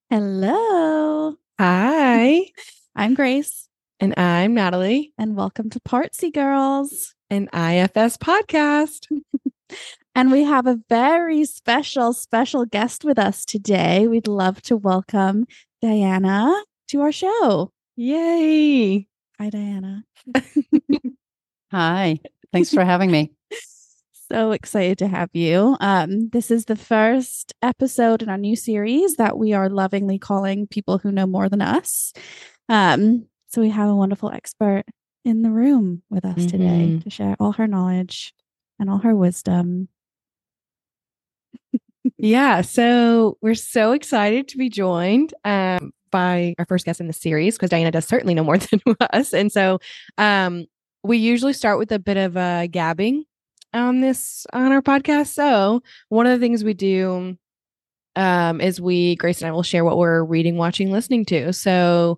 Hello. Hi, I'm Grace, and I'm Natalie, and welcome to Partsy Girls. an IFS podcast. And we have a very special guest with us today. We'd love to welcome Diana to our show. Yay. Hi, Diana. Hi. Thanks for having me. So excited to have you. This is the first episode in our new series that we are lovingly calling People Who Know More Than Us. So we have a wonderful expert in the room with us today to share all her knowledge and all her wisdom. Yeah, so we're so excited to be joined by our first guest in the series because Diana does certainly know more than us. And so we usually start with a bit of gabbing on our podcast. So one of the things we do is Grace and I will share what we're reading, watching, listening to. So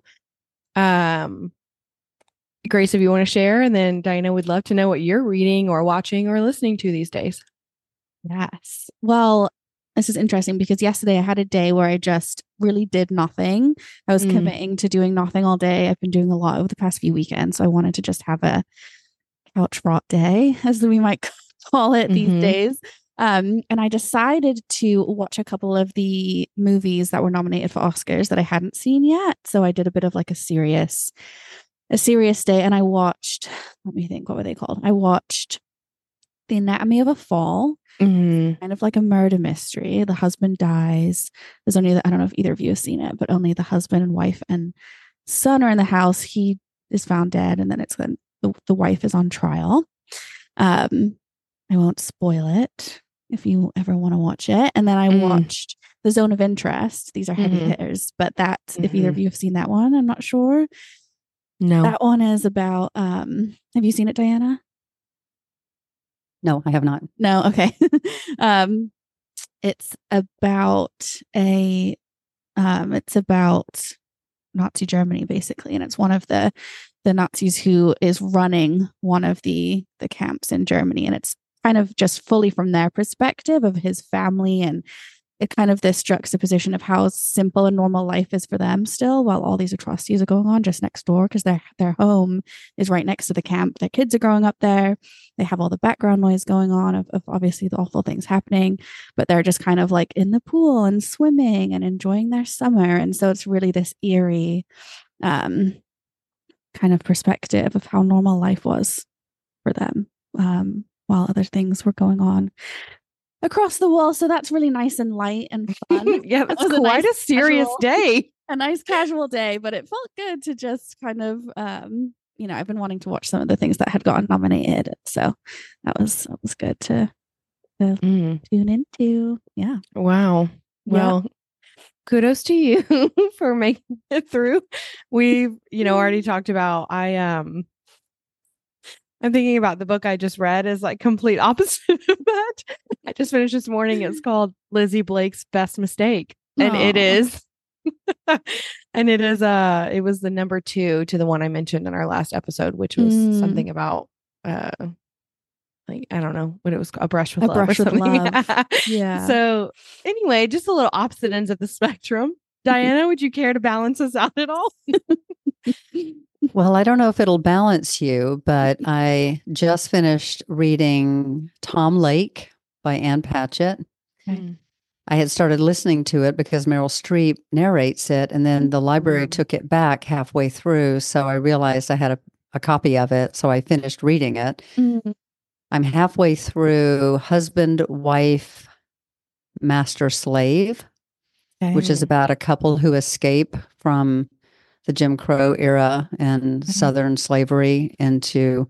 Grace, if you want to share, and then Diana would love to know what you're reading or watching or listening to these days. Yes. Well, this is interesting because yesterday I had a day where I just really did nothing. I was committing to doing nothing all day. I've been doing a lot over the past few weekends. So I wanted to just have a couch rot day, as we might call it these days. And I decided to watch a couple of the movies that were nominated for Oscars that I hadn't seen yet. So I did a bit of like a serious day. And I watched, let me think, what were they called? I watched The Anatomy of a Fall. Kind of like a murder mystery. The husband dies. There's only, I don't know if either of you have seen it, but only the husband and wife and son are in the house. He is found dead, and then it's the wife is on trial. I won't spoil it if you ever want to watch it. And then I watched The Zone of Interest. These are heavy hitters, but that's if either of you have seen that one, I'm not sure. No. That one is about have you seen it, Diana? No, I have not. No, okay. It's about Nazi Germany, basically, and it's one of the Nazis who is running one of the camps in Germany, and it's kind of just fully from their perspective of his family, and it kind of this juxtaposition of how simple and normal life is for them still, while all these atrocities are going on just next door, because their home is right next to the camp. Their kids are growing up there. They have all the background noise going on of obviously the awful things happening, but they're just kind of like in the pool and swimming and enjoying their summer. And so it's really this eerie kind of perspective of how normal life was for them while other things were going on across the wall. So that's really nice and light and fun. Yeah, that's quite a serious day. A nice casual day, but it felt good to just kind of, I've been wanting to watch some of the things that had gotten nominated. So that was good to tune into. Yeah. Wow. Well, kudos to you for making it through. We've, already talked about, I'm thinking about the book I just read as like complete opposite of that. I just finished this morning. It's called Lizzie Blake's Best Mistake. And it is, it was the number 2 to the one I mentioned in our last episode, which was something about, like, I don't know what it was called, A Brush with Love or something. Yeah. So anyway, just a little opposite ends of the spectrum. Diana, would you care to balance us out at all? Well, I don't know if it'll balance you, but I just finished reading Tom Lake by Ann Patchett. I had started listening to it because Meryl Streep narrates it, and then the library took it back halfway through. So I realized I had a copy of it. So I finished reading it. I'm halfway through Husband, Wife, Master, Slave, which is about a couple who escape from the Jim Crow era and Southern slavery into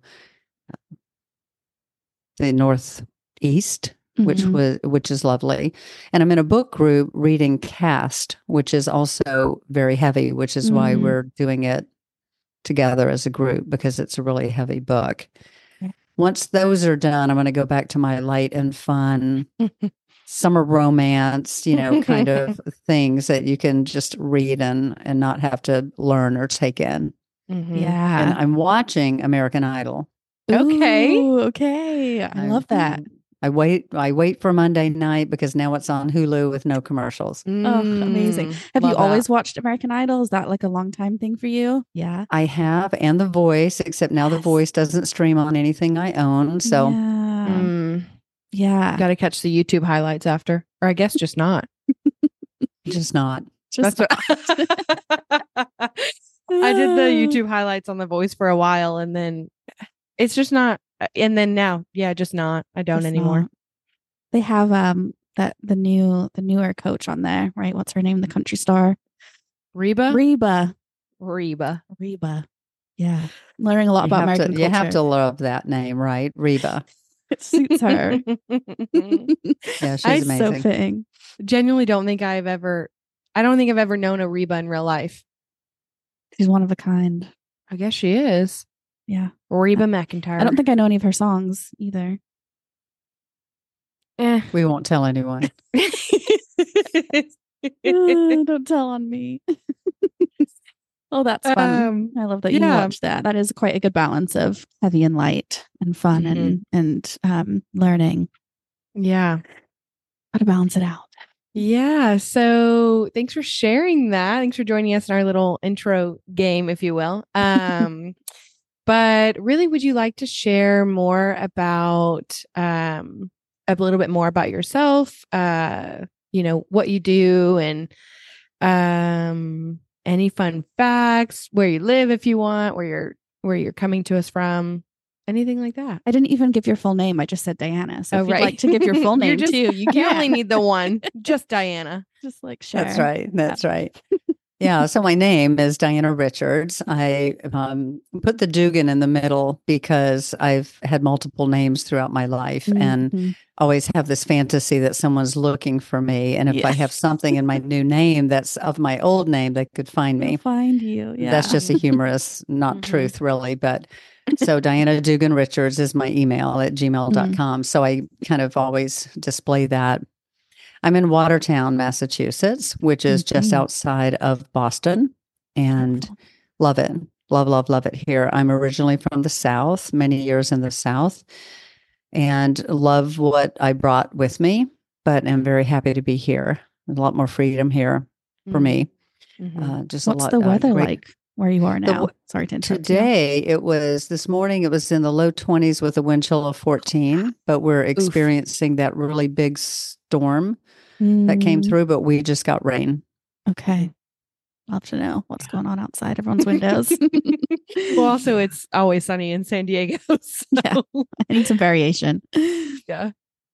the Northeast, which is lovely. And I'm in a book group reading Caste, which is also very heavy, which is why we're doing it together as a group, because it's a really heavy book. Once those are done, I'm going to go back to my light and fun summer romance, kind of things that you can just read and not have to learn or take in. Yeah. And I'm watching American Idol. Okay. Ooh, okay. I love that. I wait for Monday night because now it's on Hulu with no commercials. Oh, amazing. Have you Love always that. watched American Idol? Is that like a long time thing for you? Yeah. I have, and The Voice, except now The Yes. Voice doesn't stream on anything I own. So Yeah. Mm, Yeah. got to catch the YouTube highlights after, or I guess just not. just not. Just That's what I did the YouTube highlights on The Voice for a while, and then it's just not. And then now, yeah, just not. I don't It's anymore. not. They have that the newer coach on there, right? What's her name? The country star. Reba. Reba. Yeah. Learning a lot about American culture. You have to love that name, right? Reba. It suits her. Yeah, she's amazing. So fitting. Genuinely don't think I don't think I've ever known a Reba in real life. She's one of a kind. I guess she is. Yeah. Reba McEntire. I don't think I know any of her songs either. We won't tell anyone. Don't tell on me. Oh, that's fun. I love that you watch that. That is quite a good balance of heavy and light and fun and learning. Yeah. How to balance it out. Yeah. So thanks for sharing that. Thanks for joining us in our little intro game, if you will. But really, would you like to share more about a little bit more about yourself? What you do and any fun facts, where you live if you want, where you're coming to us from, anything like that. I didn't even give your full name. I just said Diana. So if you'd right. like to give your full name too, you can. You only need the one, just Diana. Just like share. That's right. That's right. Yeah. So my name is Diana Richards. I put the Dugan in the middle because I've had multiple names throughout my life and always have this fantasy that someone's looking for me. And if I have something in my new name that's of my old name, they could find me. They'll find you. Yeah. That's just a humorous, not truth really. But so Diana Dugan Richards is my email at gmail.com. So I kind of always display that. I'm in Watertown, Massachusetts, which is just outside of Boston, and love it. Love it here. I'm originally from the South, many years in the South, and love what I brought with me, but am very happy to be here. A lot more freedom here for me. Just What's a lot. The weather like where you are now? Sorry to interrupt. Today, this morning, it was in the low 20s with a wind chill of 14, but we're experiencing that really big storm that came through, but we just got rain. Okay. I'll have to know what's going on outside everyone's windows. Well, also, it's always sunny in San Diego. So. Yeah. I need some variation. Yeah.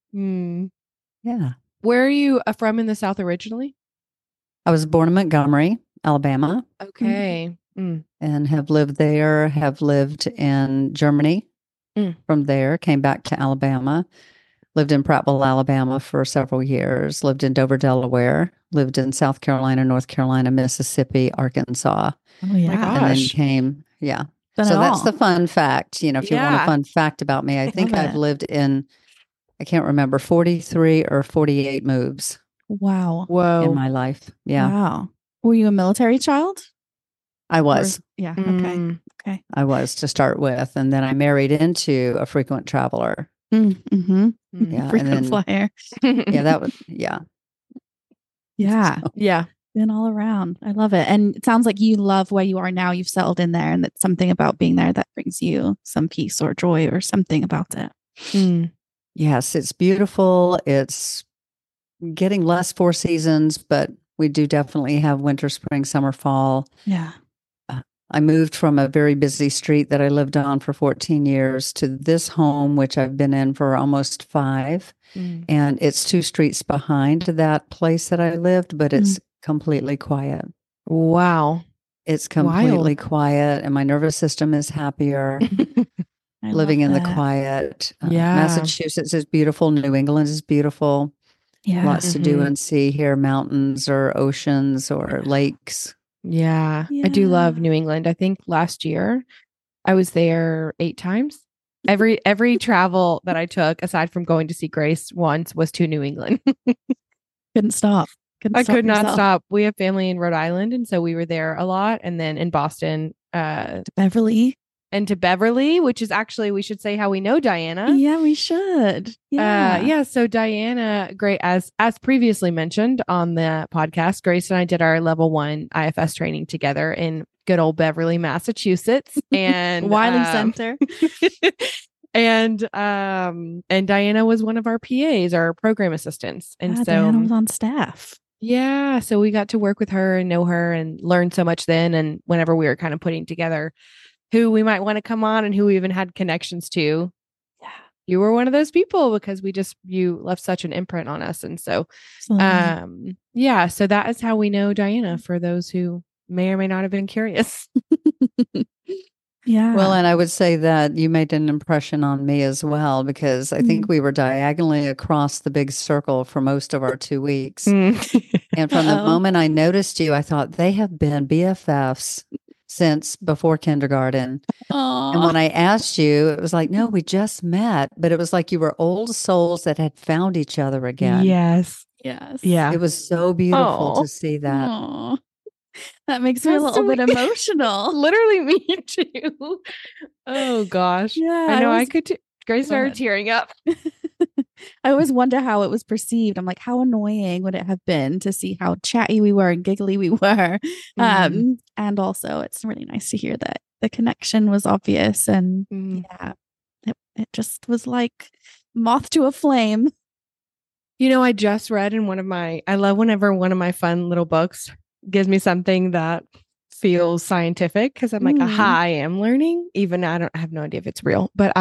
Yeah. Where are you from in the South originally? I was born in Montgomery, Alabama. Okay. And have lived there, have lived in Germany. From there, came back to Alabama. Lived in Prattville, Alabama for several years. Lived in Dover, Delaware. Lived in South Carolina, North Carolina, Mississippi, Arkansas. Oh, yeah. My gosh. And then came, So that's the fun fact. If you want a fun fact about me, I think I've lived in, I can't remember, 43 or 48 moves. Wow. Whoa. In my life. Yeah. Wow. Were you a military child? I was. Yeah. Okay. I was to start with. And then I married into a frequent traveler. Yeah. Frequent flyer. That was, yeah. Yeah. So. Yeah. Been all around. I love it. And it sounds like you love where you are now. You've settled in there and that's something about being there that brings you some peace or joy or something about it. Yes, it's beautiful. It's getting less 4 seasons, but we do definitely have winter, spring, summer, fall. Yeah. I moved from a very busy street that I lived on for 14 years to this home, which I've been in for almost 5. And it's 2 streets behind that place that I lived, but it's completely quiet. Wow. It's completely quiet, and my nervous system is happier. Living in the quiet. Massachusetts is beautiful. New England is beautiful. Yeah. Lots to do and see here, mountains or oceans or lakes. Yeah. I do love New England. I think last year I was there 8 times. Every travel that I took, aside from going to see Grace once, was to New England. Couldn't stop. I could not stop. We have family in Rhode Island, and so we were there a lot. And then in Boston, Beverly. and to Beverly, which is actually, we should say how we know Diana. Yeah, we should. Yeah. So Diana, great. As previously mentioned on the podcast, Grace and I did our level 1 IFS training together in good old Beverly, Massachusetts, and Wiley Center. and Diana was one of our PAs, our program assistants. And so Diana was on staff. Yeah. So we got to work with her and know her and learn so much then. And whenever we were kind of putting together who we might want to come on and who we even had connections to, yeah, you were one of those people because you left such an imprint on us. And so, yeah, so that is how we know Diana, for those who may or may not have been curious. Yeah. Well, and I would say that you made an impression on me as well, because I think we were diagonally across the big circle for most of our 2 weeks. And from the moment I noticed you, I thought they have been BFFs since before kindergarten. Aww. And when I asked you, it was like, no, we just met, but it was like you were old souls that had found each other again. Yes. Yeah. It was so beautiful to see that. Aww. That makes me a little bit emotional. Literally me too. Oh gosh. Yeah. I know I could Grace started tearing up. I always wonder how it was perceived. I'm like, how annoying would it have been to see how chatty we were and giggly we were? And also it's really nice to hear that the connection was obvious. And yeah, it just was like moth to a flame. You know, I just read in I love whenever one of my fun little books gives me something that feels scientific, because I'm like, aha, I am learning. Even I have no idea if it's real, but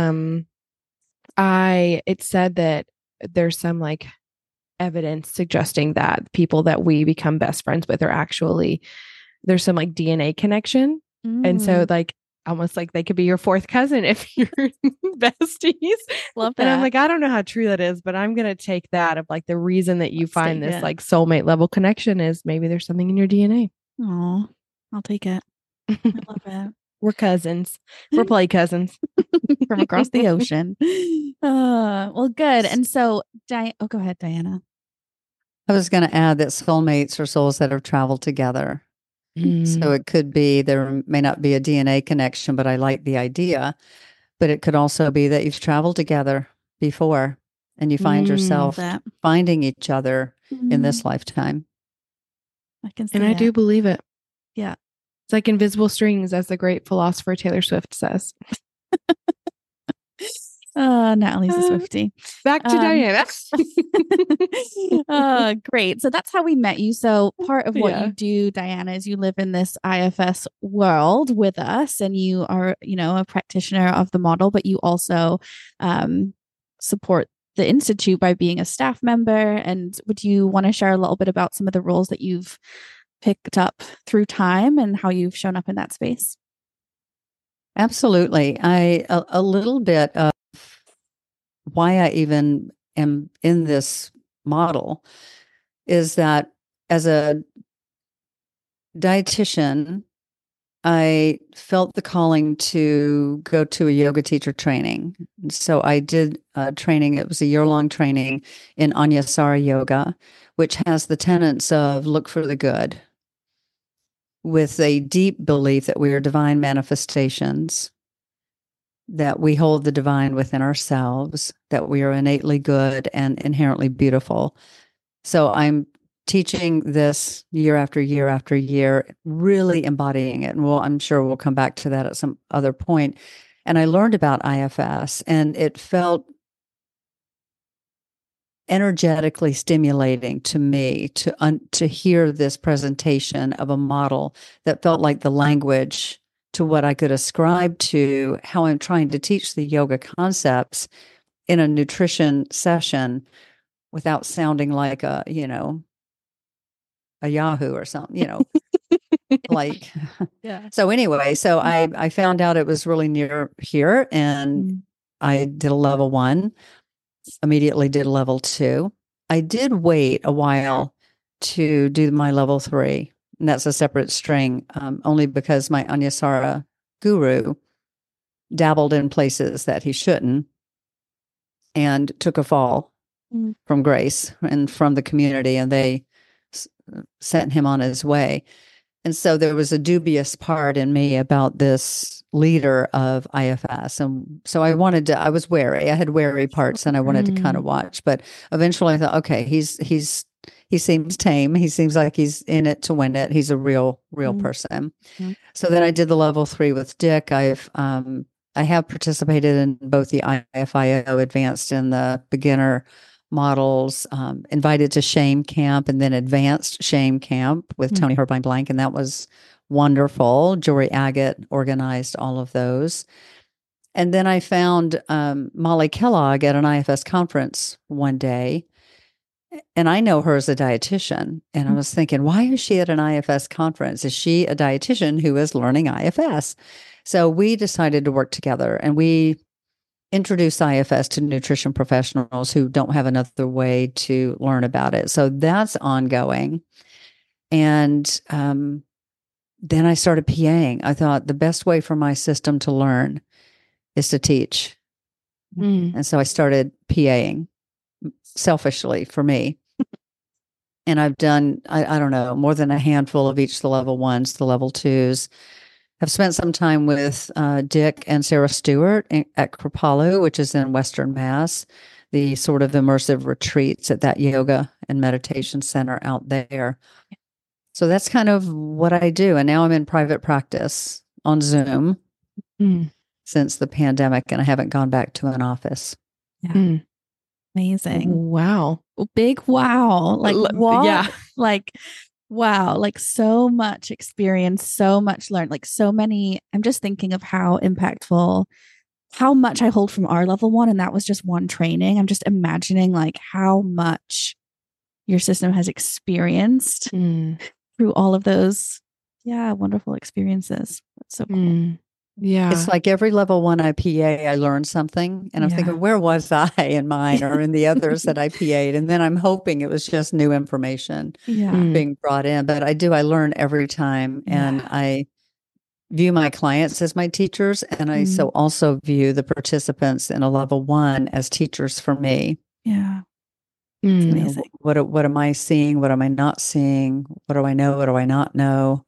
it said that there's some like evidence suggesting that people that we become best friends with are actually, there's some like DNA connection. And so like almost like they could be your fourth cousin if you're besties. Love that. And I'm like, I don't know how true that is, but I'm going to take that of like the reason that you find this like soulmate level connection is maybe there's something in your DNA. Oh, I'll take it. I love it. We're cousins. We're play cousins from across the ocean. Well, good. And so, go ahead, Diana. I was going to add that soulmates are souls that have traveled together. So it could be, there may not be a DNA connection, but I like the idea. But it could also be that you've traveled together before and you find yourself finding each other in this lifetime. I can see and I do believe it. Yeah. It's like invisible strings, as the great philosopher Taylor Swift says. Natalie's a Swiftie. Back to Diana. Great. So that's how we met you. So part of what you do, Diana, is you live in this IFS world with us, and you are, a practitioner of the model, but you also support the Institute by being a staff member. And would you want to share a little bit about some of the roles that you've picked up through time and how you've shown up in that space? Absolutely. A little bit of why I even am in this model is that as a dietitian, I felt the calling to go to a yoga teacher training. So I did a training. It was a year-long training in Anusara Yoga, which has the tenets of look for the good, with a deep belief that we are divine manifestations, that we hold the divine within ourselves, that we are innately good and inherently beautiful. So I'm teaching this year after year after year, really embodying it. And I'm sure we'll come back to that at some other point. And I learned about IFS, and it felt energetically stimulating to me to hear this presentation of a model that felt like the language to what I could ascribe to how I'm trying to teach the yoga concepts in a nutrition session without sounding like a Yahoo or something, like, So anyway, I found out it was really near here, and I did a level 1, immediately did a level 2. I did wait a while to do my level 3. And that's a separate string, only because my Anusara guru dabbled in places that he shouldn't and took a fall from Grace and from the community, and they sent him on his way. And so there was a dubious part in me about this leader of IFS. And so I was wary. I had wary parts and I wanted to kind of watch, but eventually I thought, okay, he seems tame. He seems like he's in it to win it. He's a real person. So then I did the level 3 with Dick. I have participated in both the IFIO advanced and the beginner models, invited to Shame Camp and then advanced Shame Camp with Tony Herbine Blank. And that was wonderful. Jory Agate organized all of those. And then I found Molly Kellogg at an IFS conference one day. And I know her as a dietitian. And I was thinking, why is she at an IFS conference? Is she a dietitian who is learning IFS? So we decided to work together and we introduce IFS to nutrition professionals who don't have another way to learn about it. So that's ongoing. And then I started PAing. I thought the best way for my system to learn is to teach. And so I started PAing selfishly for me. And I've done, I don't know, more than a handful of each, the level 1s, the level 2s. I've spent some time with Dick and Sarah Stewart at Kripalu, which is in Western Mass, the sort of immersive retreats at that yoga and meditation center out there. So that's kind of what I do. And now I'm in private practice on Zoom since the pandemic, and I haven't gone back to an office. Yeah. Amazing. Wow. Big wow. Like, what? Yeah. Like, wow. Like, so much experience, so much learned, like, so many. I'm just thinking of how impactful, how much I hold from our level 1. And that was just one training. I'm just imagining, like, how much your system has experienced through all of those, wonderful experiences. That's so cool. Yeah. It's like every level 1 I PA, I learned something. And I'm thinking, where was I in mine or in the others that I PA'd? And then I'm hoping it was just new information being brought in. But I learn every time. And I view my clients as my teachers. And I so also view the participants in a level 1 as teachers for me. Yeah. You know, what am I seeing? What am I not seeing? What do I know? What do I not know?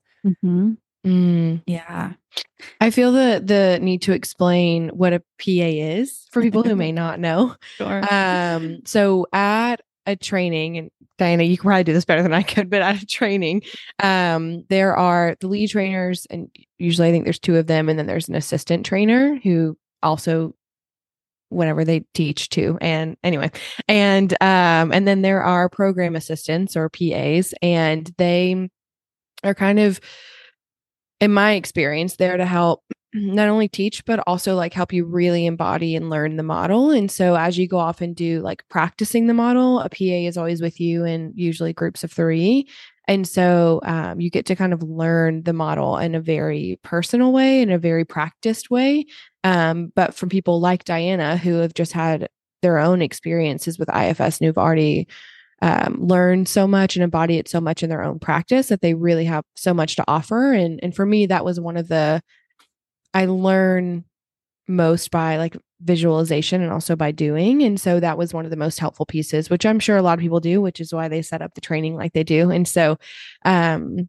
Yeah. I feel the need to explain what a PA is for people who may not know. Sure. So at a training, and Diana, you can probably do this better than I could, but at a training, there are the lead trainers, and usually I think there's 2 of them, and then there's an assistant trainer who also whatever they teach too. And anyway, and then there are program assistants or PAs, and they are kind of, in my experience, there to help not only teach, but also like help you really embody and learn the model. And so as you go off and do like practicing the model, a PA is always with you in usually groups of 3. And so you get to kind of learn the model in a very personal way, in a very practiced way. But from people like Diana, who have just had their own experiences with IFS and who've already learn so much and embody it so much in their own practice, that they really have so much to offer. And for me, that was one of I learn most by like visualization and also by doing. And so that was one of the most helpful pieces, which I'm sure a lot of people do, which is why they set up the training like they do. And so, and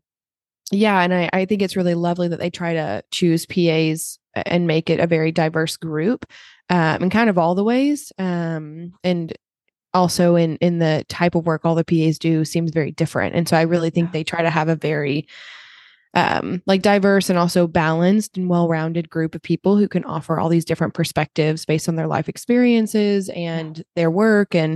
I think it's really lovely that they try to choose PAs and make it a very diverse group, in kind of all the ways. And also in the type of work all the PAs do seems very different. And so I really think they try to have a very like diverse and also balanced and well-rounded group of people who can offer all these different perspectives based on their life experiences and their work. And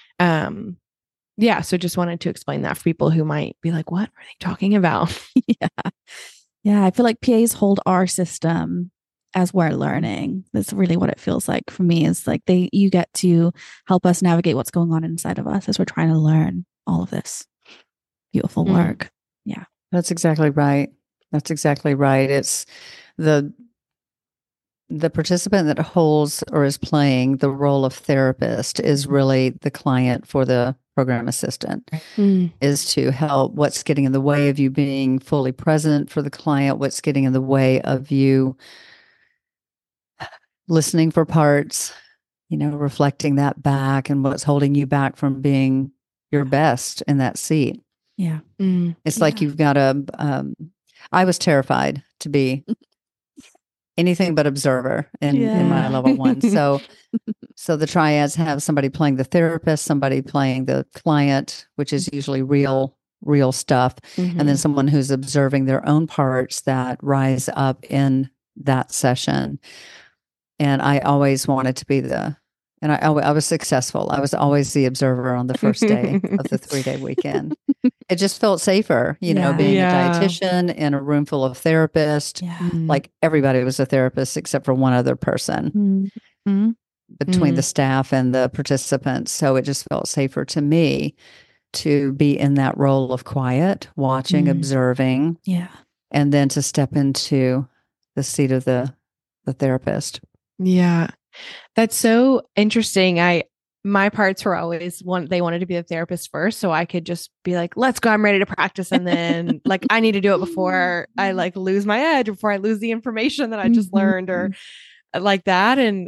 so just wanted to explain that for people who might be like, what are they talking about? Yeah. I feel like PAs hold our system as we're learning. That's really what it feels like for me, is like you get to help us navigate what's going on inside of us as we're trying to learn all of this beautiful work. Yeah. That's exactly right. That's exactly right. It's the participant that holds or is playing the role of therapist is really the client for the program assistant, is to help what's getting in the way of you being fully present for the client, what's getting in the way of you listening for parts, reflecting that back, and what's holding you back from being your best in that seat. Yeah. It's like you've got I was terrified to be anything but observer in my level one. So the triads have somebody playing the therapist, somebody playing the client, which is usually real stuff, and then someone who's observing their own parts that rise up in that session. And I always wanted to be and I was successful. I was always the observer on the first day of the 3-day weekend. It just felt safer, being a dietitian in a room full of therapists. Like everybody was a therapist except for one other person between the staff and the participants. So it just felt safer to me to be in that role of quiet, watching, observing, and then to step into the seat of the therapist. Yeah. That's so interesting. My parts were always they wanted to be a therapist first. So I could just be like, let's go, I'm ready to practice. And then like, I need to do it before I like lose my edge, before I lose the information that I just learned or like that. And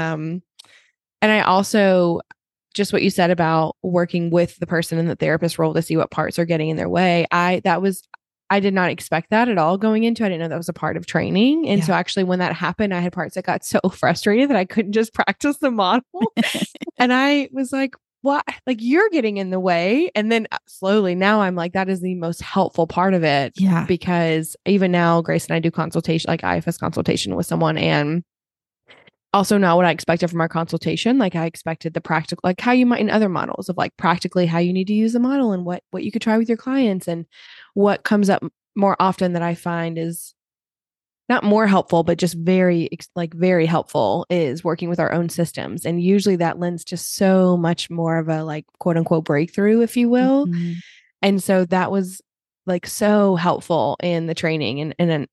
I also, just what you said about working with the person in the therapist role to see what parts are getting in their way. I did not expect that at all going into. I didn't know that was a part of training. And so actually when that happened, I had parts that got so frustrated that I couldn't just practice the model. And I was like, what? Like you're getting in the way. And then slowly now I'm like, that is the most helpful part of it. Yeah. Because even now, Grace and I do consultation, like IFS consultation with someone, and also not what I expected from our consultation. Like I expected the practical, like how you might in other models of like practically how you need to use the model and what you could try with your clients. And what comes up more often that I find is not more helpful, but just very helpful is working with our own systems. And usually that lends to so much more of a like quote unquote breakthrough, if you will. And so that was like so helpful in the training and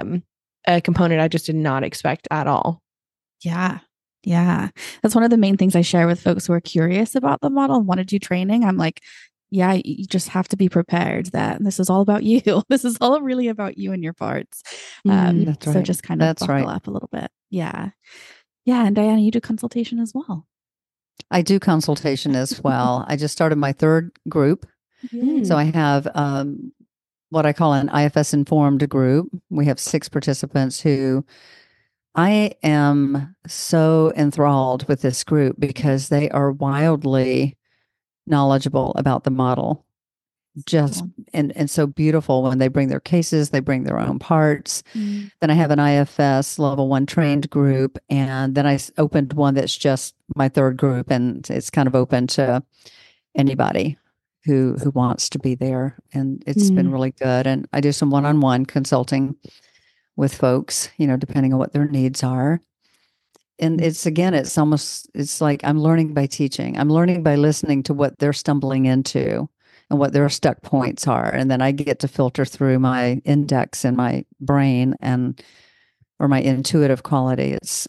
a component I just did not expect at all. Yeah. Yeah. That's one of the main things I share with folks who are curious about the model and want to do training. I'm like, yeah, you just have to be prepared that this is all about you. This is all really about you and your parts. That's right. So just kind of buckle up a little bit. Yeah. Yeah. And Diana, you do consultation as well. I do consultation as well. I just started my 3rd group. So I have what I call an IFS informed group. We have 6 participants who I am so enthralled with this group because they are wildly knowledgeable about the model. Just and so beautiful when they bring their cases, they bring their own parts. Then I have an IFS level 1 trained group, and then I opened one that's just my 3rd group, and it's kind of open to anybody who wants to be there, and it's been really good. And I do some one-on-one consulting with folks, depending on what their needs are. And it's like I'm learning by teaching. I'm learning by listening to what they're stumbling into and what their stuck points are. And then I get to filter through my index in my brain or my intuitive quality. It's,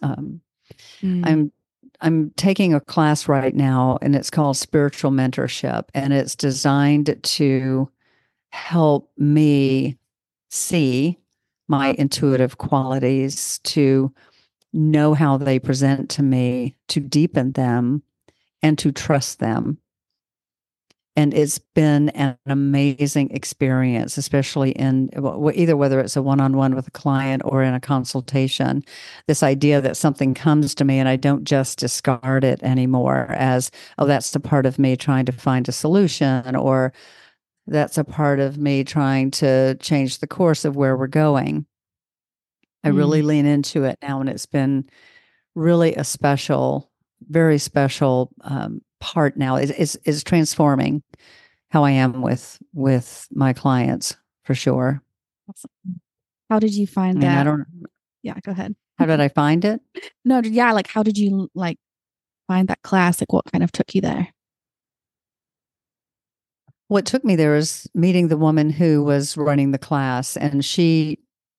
I'm taking a class right now, and it's called Spiritual Mentorship, and it's designed to help me see my intuitive qualities, to know how they present to me, to deepen them, and to trust them. And it's been an amazing experience, especially in whether it's a one-on-one with a client or in a consultation. This idea that something comes to me and I don't just discard it anymore as, oh, that's the part of me trying to find a solution, or that's a part of me trying to change the course of where we're going. I really lean into it now, and it's been really a special, very special part now. It's transforming how I am with my clients, for sure. Awesome. How did you find that? Yeah, go ahead. How did I find it? No, yeah, like how did you find that class? Like what kind of took you there? What took me there is meeting the woman who was running the class, and she's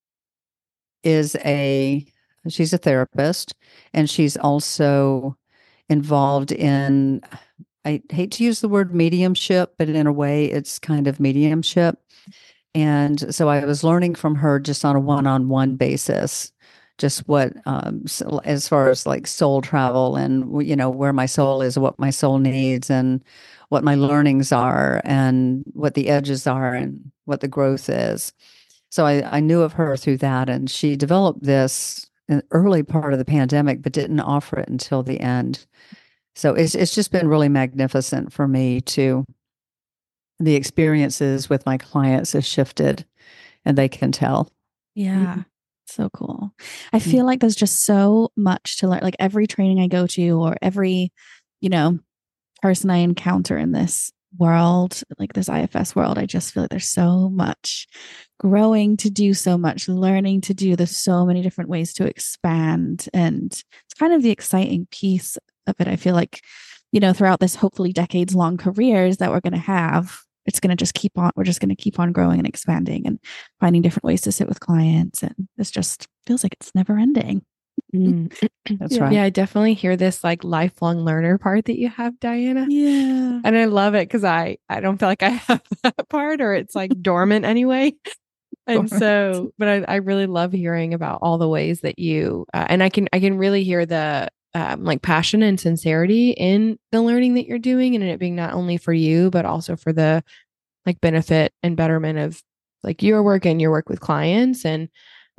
a therapist, and she's also involved in, I hate to use the word mediumship, but in a way it's kind of mediumship. And so I was learning from her just on a one-on-one basis, just what, as far as like soul travel and, where my soul is, what my soul needs, and what my learnings are, and what the edges are, and what the growth is. So I knew of her through that, and she developed this in the early part of the pandemic, but didn't offer it until the end. So it's just been really magnificent for me to the experiences with my clients has shifted, and they can tell. Yeah. So cool. I feel like there's just so much to learn. Like every training I go to or every, person I encounter in this world, like this IFS world, I just feel like there's so much growing to do, so much learning to do. There's so many different ways to expand. And it's kind of the exciting piece of it. I feel like, throughout this hopefully decades long careers that we're going to have, it's going to just keep on, we're just going to keep on growing and expanding and finding different ways to sit with clients. And this just feels like it's never ending. That's right. Yeah, I definitely hear this like lifelong learner part that you have, Diana. Yeah. And I love it because I don't feel like I have that part, or it's like dormant anyway. And so, but I really love hearing about all the ways that you, and I can really hear the like passion and sincerity in the learning that you're doing, and it being not only for you, but also for the like benefit and betterment of like your work and your work with clients. And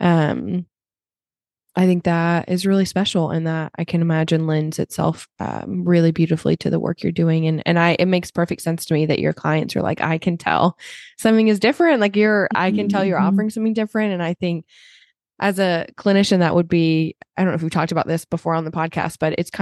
I think that is really special, and that I can imagine lends itself really beautifully to the work you're doing. And it makes perfect sense to me that your clients are like, I can tell something is different. Like I can tell you're offering something different. And I think as a clinician, that would be, I don't know if we've talked about this before on the podcast, but it's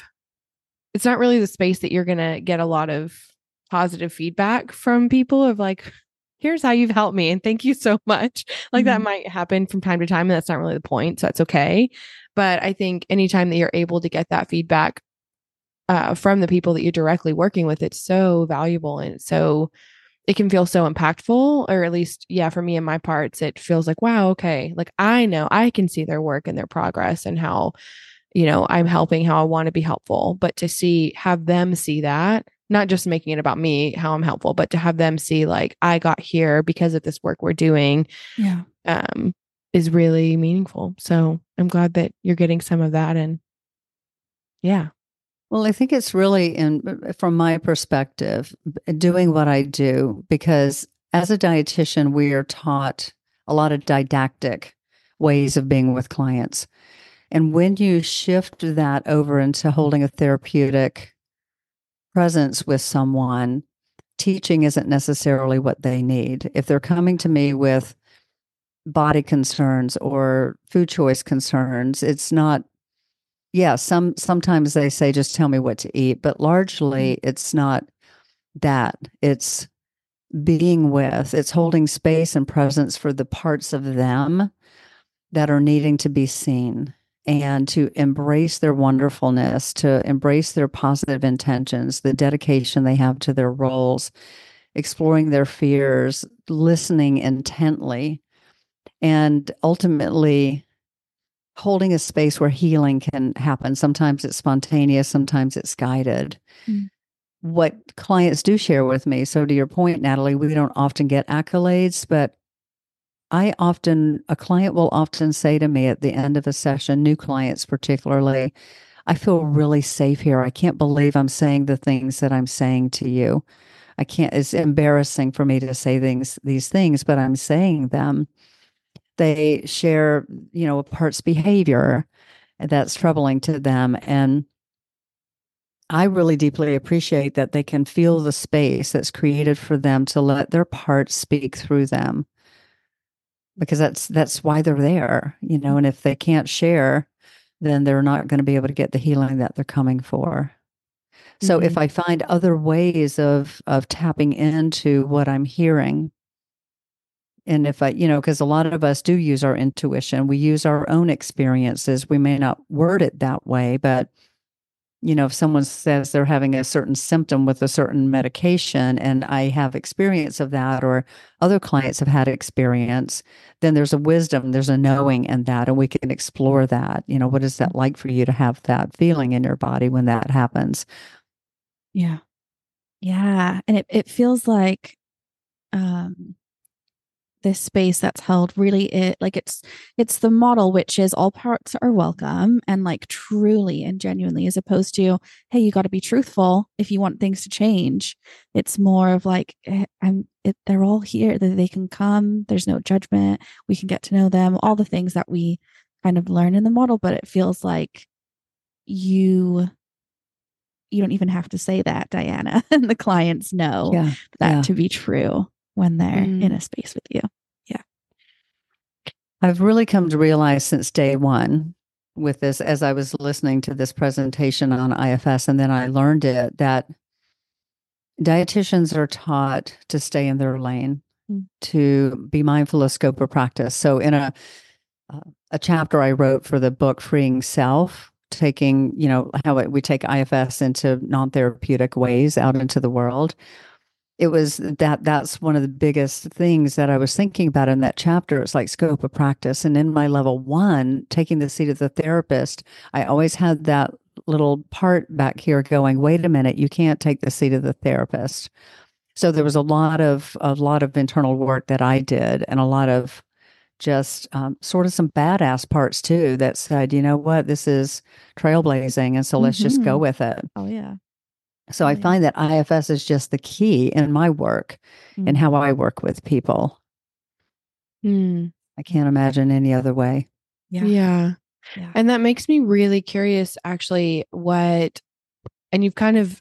not really the space that you're going to get a lot of positive feedback from people of like, here's how you've helped me and thank you so much. Like that might happen from time to time, and that's not really the point. So that's okay. But I think anytime that you're able to get that feedback from the people that you're directly working with, it's so valuable, and it can feel so impactful, or at least, for me and my parts, it feels like, wow, okay. Like I know I can see their work and their progress and how, I'm helping how I want to be helpful, but to have them see that, not just making it about me, how I'm helpful, but to have them see like I got here because of this work we're doing, is really meaningful. So I'm glad that you're getting some of that. And well, I think it's really from my perspective, doing what I do, because as a dietitian, we are taught a lot of didactic ways of being with clients. And when you shift that over into holding a therapeutic presence with someone, teaching isn't necessarily what they need. If they're coming to me with body concerns or food choice concerns, it's not, sometimes they say, just tell me what to eat, but largely it's not that. It's it's holding space and presence for the parts of them that are needing to be seen, and to embrace their wonderfulness, to embrace their positive intentions, the dedication they have to their roles, exploring their fears, listening intently, and ultimately holding a space where healing can happen. Sometimes it's spontaneous, sometimes it's guided. What clients do share with me, so to your point, Natalie, we don't often get accolades, but a client will often say to me at the end of a session, new clients particularly, I feel really safe here. I can't believe I'm saying the things that I'm saying to you. It's embarrassing for me to say these things, but I'm saying them. They share, a part's behavior that's troubling to them. And I really deeply appreciate that they can feel the space that's created for them to let their part speak through them. Because that's why they're there, and if they can't share, then they're not going to be able to get the healing that they're coming for. So if I find other ways of tapping into what I'm hearing, and if because a lot of us do use our intuition, we use our own experiences. We may not word it that way, but if someone says they're having a certain symptom with a certain medication, and I have experience of that, or other clients have had experience, then there's a wisdom, there's a knowing in that, and we can explore that. What is that like for you to have that feeling in your body when that happens? Yeah. Yeah. And it feels like, this space that's held really it's the model, which is all parts are welcome and like truly and genuinely, as opposed to, hey, you got to be truthful if you want things to change. It's more of like, they're all here, that they can come, there's no judgment, we can get to know them, all the things that we kind of learn in the model, but it feels like you don't even have to say that, Diana, and the clients know that to be true when they're in a space with you. Yeah. I've really come to realize since day one with this, as I was listening to this presentation on IFS, and then I learned it, that dietitians are taught to stay in their lane, to be mindful of scope of practice. So in a chapter I wrote for the book Freeing Self, taking, how we take IFS into non-therapeutic ways out into the world. It was that's one of the biggest things that I was thinking about in that chapter. It's like scope of practice. And in my level 1, taking the seat of the therapist, I always had that little part back here going, wait a minute, you can't take the seat of the therapist. So there was a lot of internal work that I did, and a lot of just sort of some badass parts too that said, you know what, this is trailblazing. And so let's just go with it. Oh, yeah. So I find that IFS is just the key in my work and how I work with people. I can't imagine any other way. Yeah. And that makes me really curious, actually, and you've kind of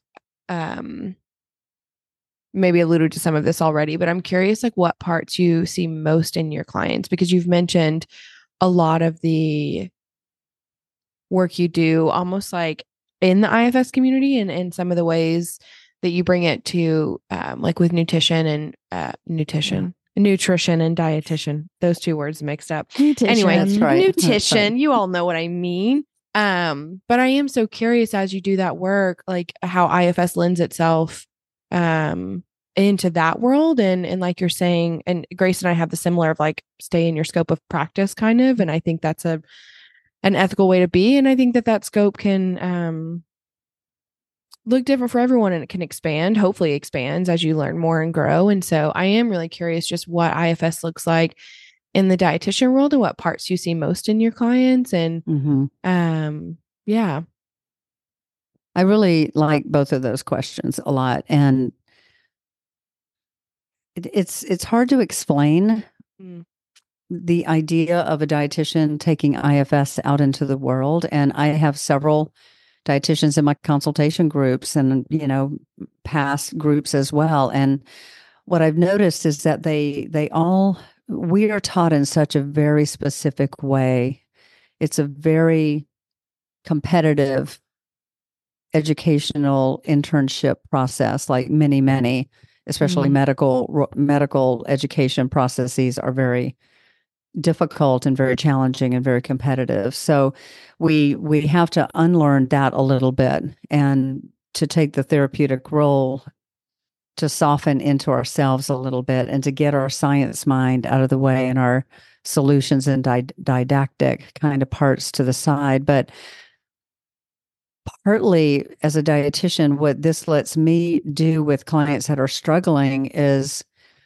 maybe alluded to some of this already, but I'm curious, like, what parts you see most in your clients, because you've mentioned a lot of the work you do almost like in the IFS community, and some of the ways that you bring it to like with nutrition and nutrition and dietitian, those two words mixed up. Anyway, That's right. nutrition, you all know what I mean. But I am so curious, as you do that work, like how IFS lends itself into that world, and like you're saying, and Grace and I have the similar of like stay in your scope of practice kind of, and I think that's an ethical way to be, and I think that scope can look different for everyone, and it can hopefully expands as you learn more and grow. And so I am really curious just what IFS looks like in the dietitian world, and what parts you see most in your clients. And I really like both of those questions a lot, and it's hard to explain the idea of a dietitian taking IFS out into the world. And I have several dietitians in my consultation groups and, past groups as well. And what I've noticed is that we are taught in such a very specific way. It's a very competitive educational internship process, like many, especially medical education processes are very difficult and very challenging and very competitive. So we have to unlearn that a little bit, and to take the therapeutic role to soften into ourselves a little bit, and to get our science mind out of the way and our solutions and didactic kind of parts to the side. But partly as a dietitian, what this lets me do with clients that are struggling is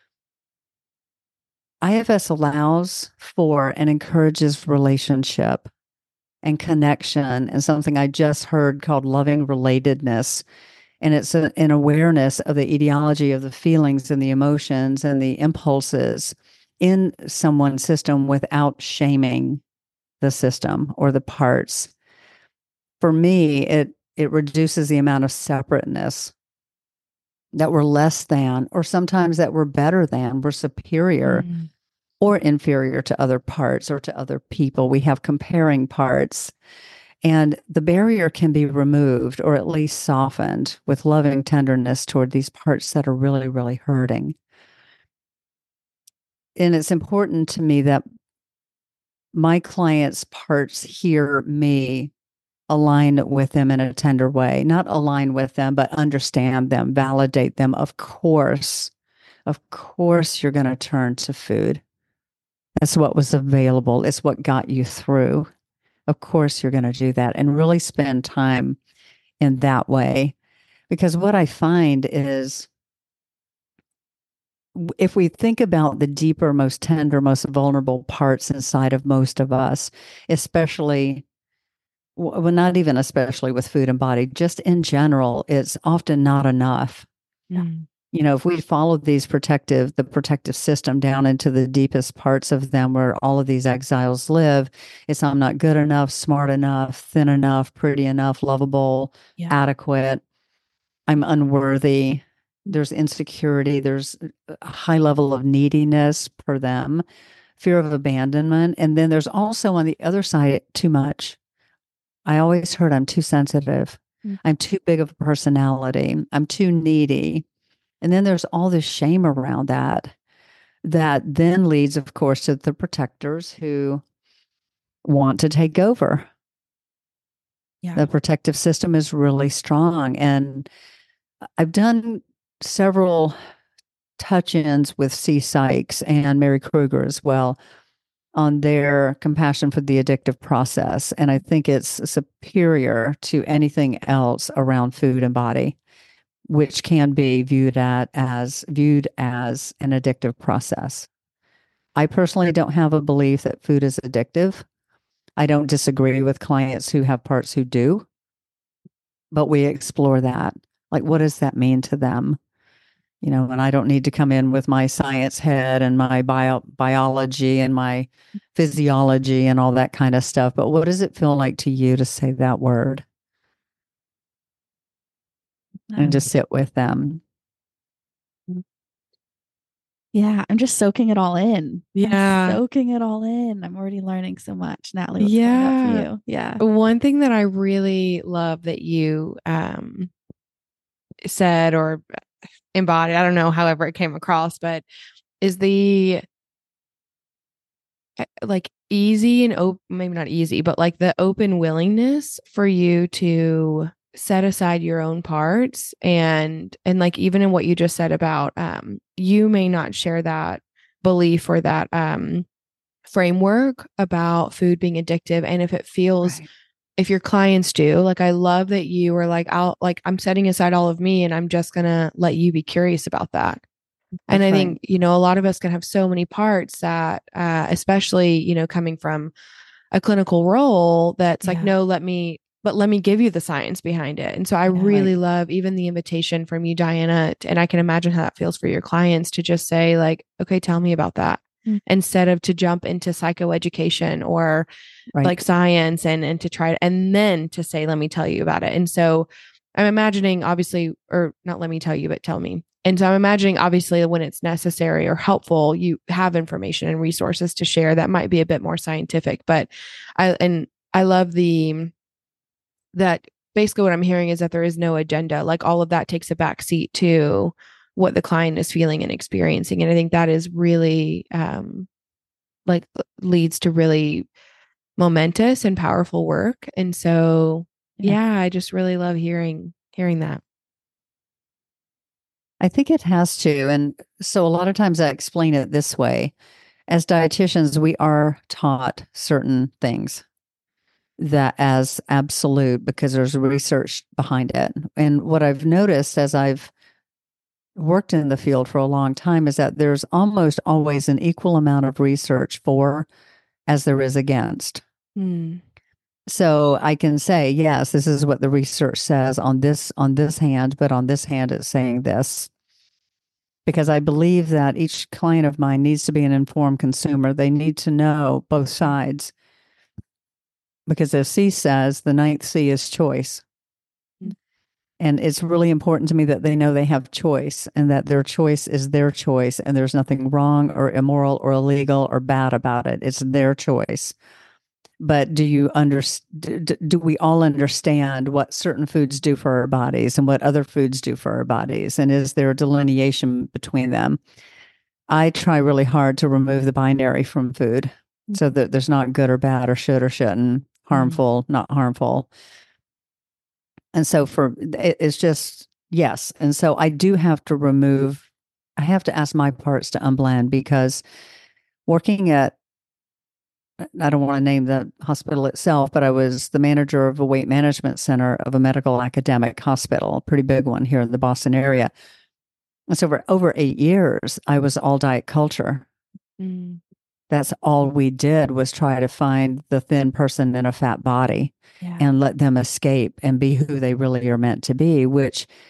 IFS allows for and encourages relationship and connection, and something I just heard called loving relatedness. And it's an awareness of the etiology of the feelings and the emotions and the impulses in someone's system without shaming the system or the parts. For me, it reduces the amount of separateness, that we're less than, or sometimes that we're better than, we're superior or inferior to other parts or to other people. We have comparing parts, and the barrier can be removed or at least softened with loving tenderness toward these parts that are really, really hurting. And it's important to me that my clients' parts hear me align with them in a tender way, not align with them, but understand them, validate them. Of course, you're going to turn to food. That's what was available. It's what got you through. Of course, you're going to do that, and really spend time in that way. Because what I find is, if we think about the deeper, most tender, most vulnerable parts inside of most of us, especially, well, not even especially with food and body, just in general, it's often not enough. If we followed the protective system down into the deepest parts of them where all of these exiles live, it's I'm not good enough, smart enough, thin enough, pretty enough, lovable, adequate. I'm unworthy. There's insecurity. There's a high level of neediness per them, fear of abandonment. And then there's also on the other side, too much. I always heard I'm too sensitive. I'm too big of a personality. I'm too needy. And then there's all this shame around that then leads, of course, to the protectors who want to take over. Yeah. The protective system is really strong. And I've done several touch-ins with C. Sykes and Mary Kruger as well on their compassion for the addictive process. And I think it's superior to anything else around food and body, which can be viewed as an addictive process. I personally don't have a belief that food is addictive. I don't disagree with clients who have parts who do, but we explore that. Like, what does that mean to them? And I don't need to come in with my science head and my biology and my physiology and all that kind of stuff. But what does it feel like to you to say that word? And just sit with them. Yeah, I'm just soaking it all in. Yeah. I'm soaking it all in. I'm already learning so much. Natalie, what's coming up for you? Yeah. One thing that I really love that you said or embodied, I don't know, however it came across, but is the like easy and maybe not easy, but like the open willingness for you to set aside your own parts and like even in what you just said about you may not share that belief or that framework about food being addictive, and if it feels if your clients do, like I love that you were like I'm setting aside all of me and I'm just gonna let you be curious about that. And I think, a lot of us can have so many parts that, especially, coming from a clinical role that's like, no, let me give you the science behind it. And so I really love even the invitation from you, Diana, and I can imagine how that feels for your clients to just say like, okay, tell me about that instead of to jump into psychoeducation or like science and to try and then to say, let me tell you about it. And so I'm imagining obviously, or not let me tell you, but tell me. And so I'm imagining obviously when it's necessary or helpful, you have information and resources to share that might be a bit more scientific, but I love that basically what I'm hearing is that there is no agenda. Like all of that takes a backseat to what the client is feeling and experiencing. And I think that is really like leads to really momentous and powerful work. And so, I just really love hearing that. I think it has to. And so a lot of times I explain it this way. As dietitians, we are taught certain things that as absolute because there's research behind it. And what I've noticed as I've worked in the field for a long time is that there's almost always an equal amount of research for as there is against. So I can say, yes, this is what the research says on this hand, but on this hand, it's saying this. Because I believe that each client of mine needs to be an informed consumer. They need to know both sides. Because as C says, the ninth C is choice. And it's really important to me that they know they have choice and that their choice is their choice and there's nothing wrong or immoral or illegal or bad about it. It's their choice. But do we all understand what certain foods do for our bodies and what other foods do for our bodies? And is there a delineation between them? I try really hard to remove the binary from food so that there's not good or bad or should or shouldn't, harmful, not harmful. And so it's just, yes. And so I do have to I have to ask my parts to unblend because working at, I don't want to name the hospital itself, but I was the manager of a weight management center of a medical academic hospital, a pretty big one here in the Boston area. And so for over 8 years, I was all diet culture. That's all we did was try to find the thin person in a fat body and let them escape and be who they really are meant to be, which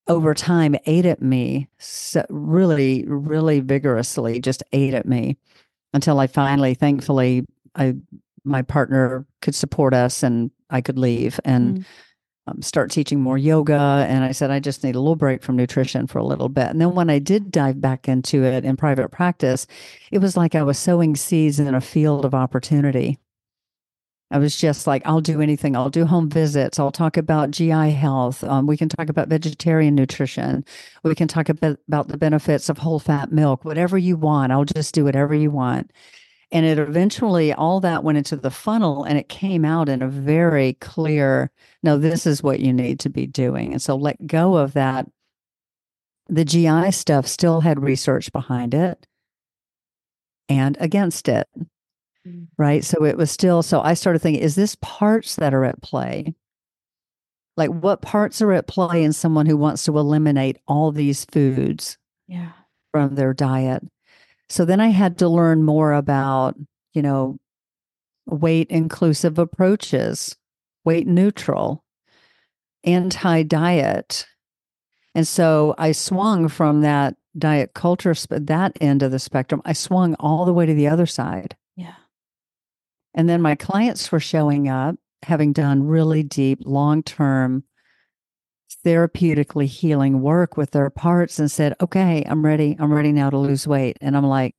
over time ate at me, so really, really vigorously, just ate at me until I finally, thankfully, my partner could support us and I could leave and start teaching more yoga. And I said, I just need a little break from nutrition for a little bit. And then when I did dive back into it in private practice, it was like I was sowing seeds in a field of opportunity. I was just like, I'll do anything. I'll do home visits. I'll talk about GI health. We can talk about vegetarian nutrition. We can talk about the benefits of whole fat milk, whatever you want. I'll just do whatever you want. And it eventually, all that went into the funnel and it came out in a very clear, no, this is what you need to be doing. And so let go of that. The GI stuff still had research behind it and against it. Right. So it was still, so I started thinking, is this parts that are at play? Like what parts are at play in someone who wants to eliminate all these foods from their diet? So then I had to learn more about, weight inclusive approaches, weight neutral, anti-diet. And so I swung from that diet culture, that end of the spectrum, I swung all the way to the other side. Yeah. And then my clients were showing up, having done really deep, long-term, therapeutically healing work with their parts and said, okay, I'm ready. I'm ready now to lose weight. And I'm like,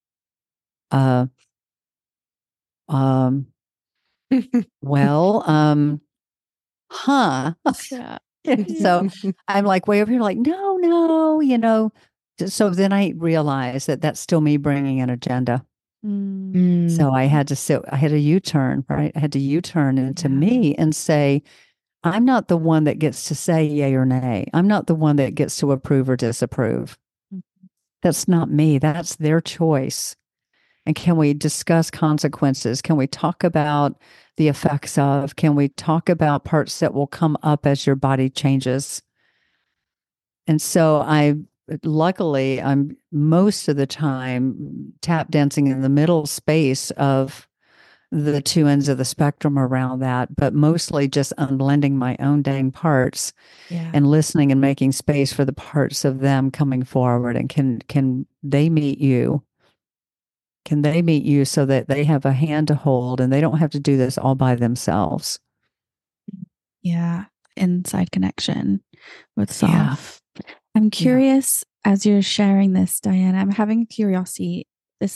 well, huh. Yeah. So I'm like way over here, like, no. So then I realized that that's still me bringing an agenda. So I had a U-turn, right? I had to U-turn into me and say, I'm not the one that gets to say yay or nay. I'm not the one that gets to approve or disapprove. That's not me. That's their choice. And can we discuss consequences? Can we talk about the effects of? Can we talk about parts that will come up as your body changes? And so luckily, I'm most of the time tap dancing in the middle space of the two ends of the spectrum around that, but mostly just unblending my own dang parts and listening and making space for the parts of them coming forward. And can they meet you? Can they meet you so that they have a hand to hold and they don't have to do this all by themselves? Yeah. Inside connection with self. I'm curious as you're sharing this, Diana, I'm having a curiosity.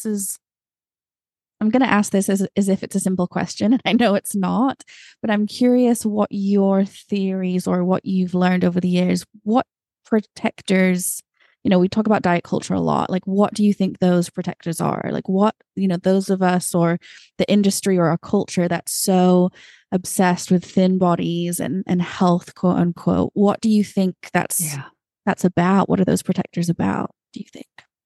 I'm going to ask this as if it's a simple question, and I know it's not, but I'm curious what your theories or what you've learned over the years, what protectors, we talk about diet culture a lot. Like, what do you think those protectors are? Like, what, those of us or the industry or a culture that's so obsessed with thin bodies and health, quote unquote, what do you think that's about? What are those protectors about, do you think?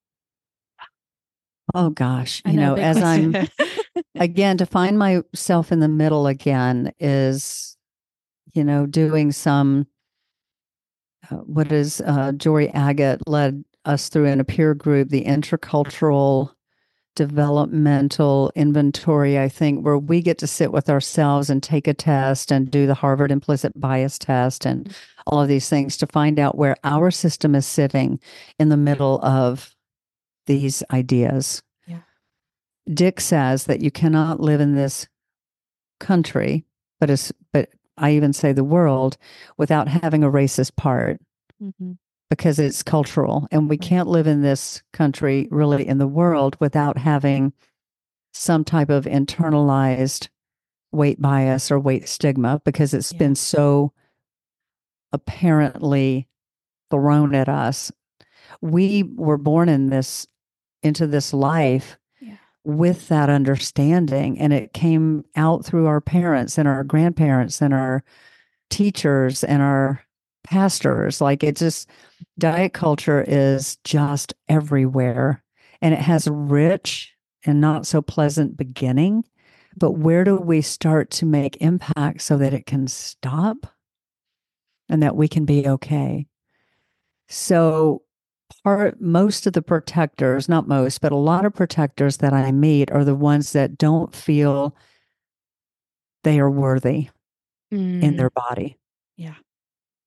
Oh gosh, as I'm again to find myself in the middle again is, doing some what is Jory Agate led us through in a peer group, the intercultural developmental inventory, I think, where we get to sit with ourselves and take a test and do the Harvard implicit bias test and all of these things to find out where our system is sitting in the middle of these ideas. Yeah. Dick says that you cannot live in this country, but I even say the world, without having a racist part. Because it's cultural, and we can't live in this country, really in the world, without having some type of internalized weight bias or weight stigma, because it's been so apparently thrown at us. We were born into this life with that understanding, and it came out through our parents and our grandparents and our teachers and our pastors. Like, it just, diet culture is just everywhere, and it has a rich and not so pleasant beginning. But where do we start to make impact so that it can stop and that we can be okay? So most of the protectors, not most, but a lot of protectors that I meet are the ones that don't feel they are worthy in their body. Yeah.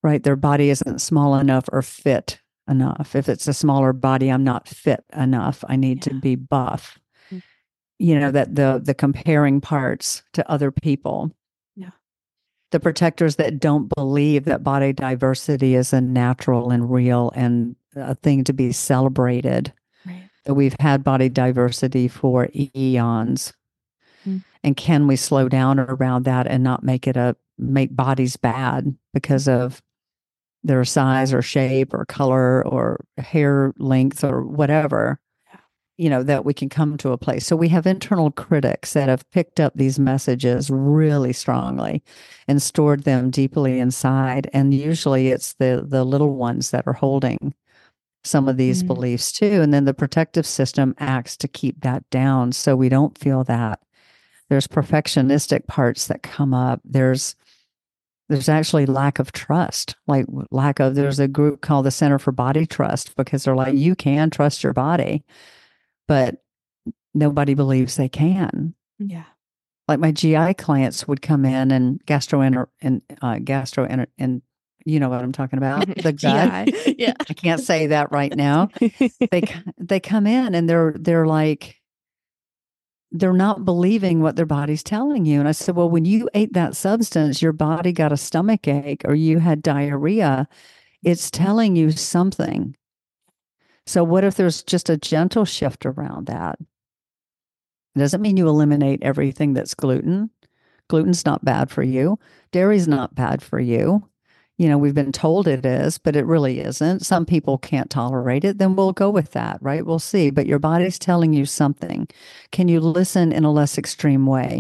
right? Their body isn't small enough or fit enough. If it's a smaller body, I'm not fit enough. I need to be buff. That the comparing parts to other people. Yeah. The protectors that don't believe that body diversity is a natural and real and a thing to be celebrated. Right. That we've had body diversity for eons. And can we slow down around that and not make bodies bad because of their size or shape or color or hair length or whatever, that we can come to a place. So we have internal critics that have picked up these messages really strongly and stored them deeply inside. And usually it's the little ones that are holding some of these beliefs too. And then the protective system acts to keep that down so we don't feel that. There's perfectionistic parts that come up. There's actually lack of trust, there's a group called the Center for Body Trust, because they're like, you can trust your body, but nobody believes they can. Yeah. Like my GI clients would come in and and you know what I'm talking about? The gut. Yeah. I can't say that right now. They come in and they're like, they're not believing what their body's telling you. And I said, well, when you ate that substance, your body got a stomach ache or you had diarrhea. It's telling you something. So what if there's just a gentle shift around that? It doesn't mean you eliminate everything that's gluten. Gluten's not bad for you. Dairy's not bad for you. We've been told it is, but it really isn't. Some people can't tolerate it. Then we'll go with that, right? We'll see. But your body's telling you something. Can you listen in a less extreme way?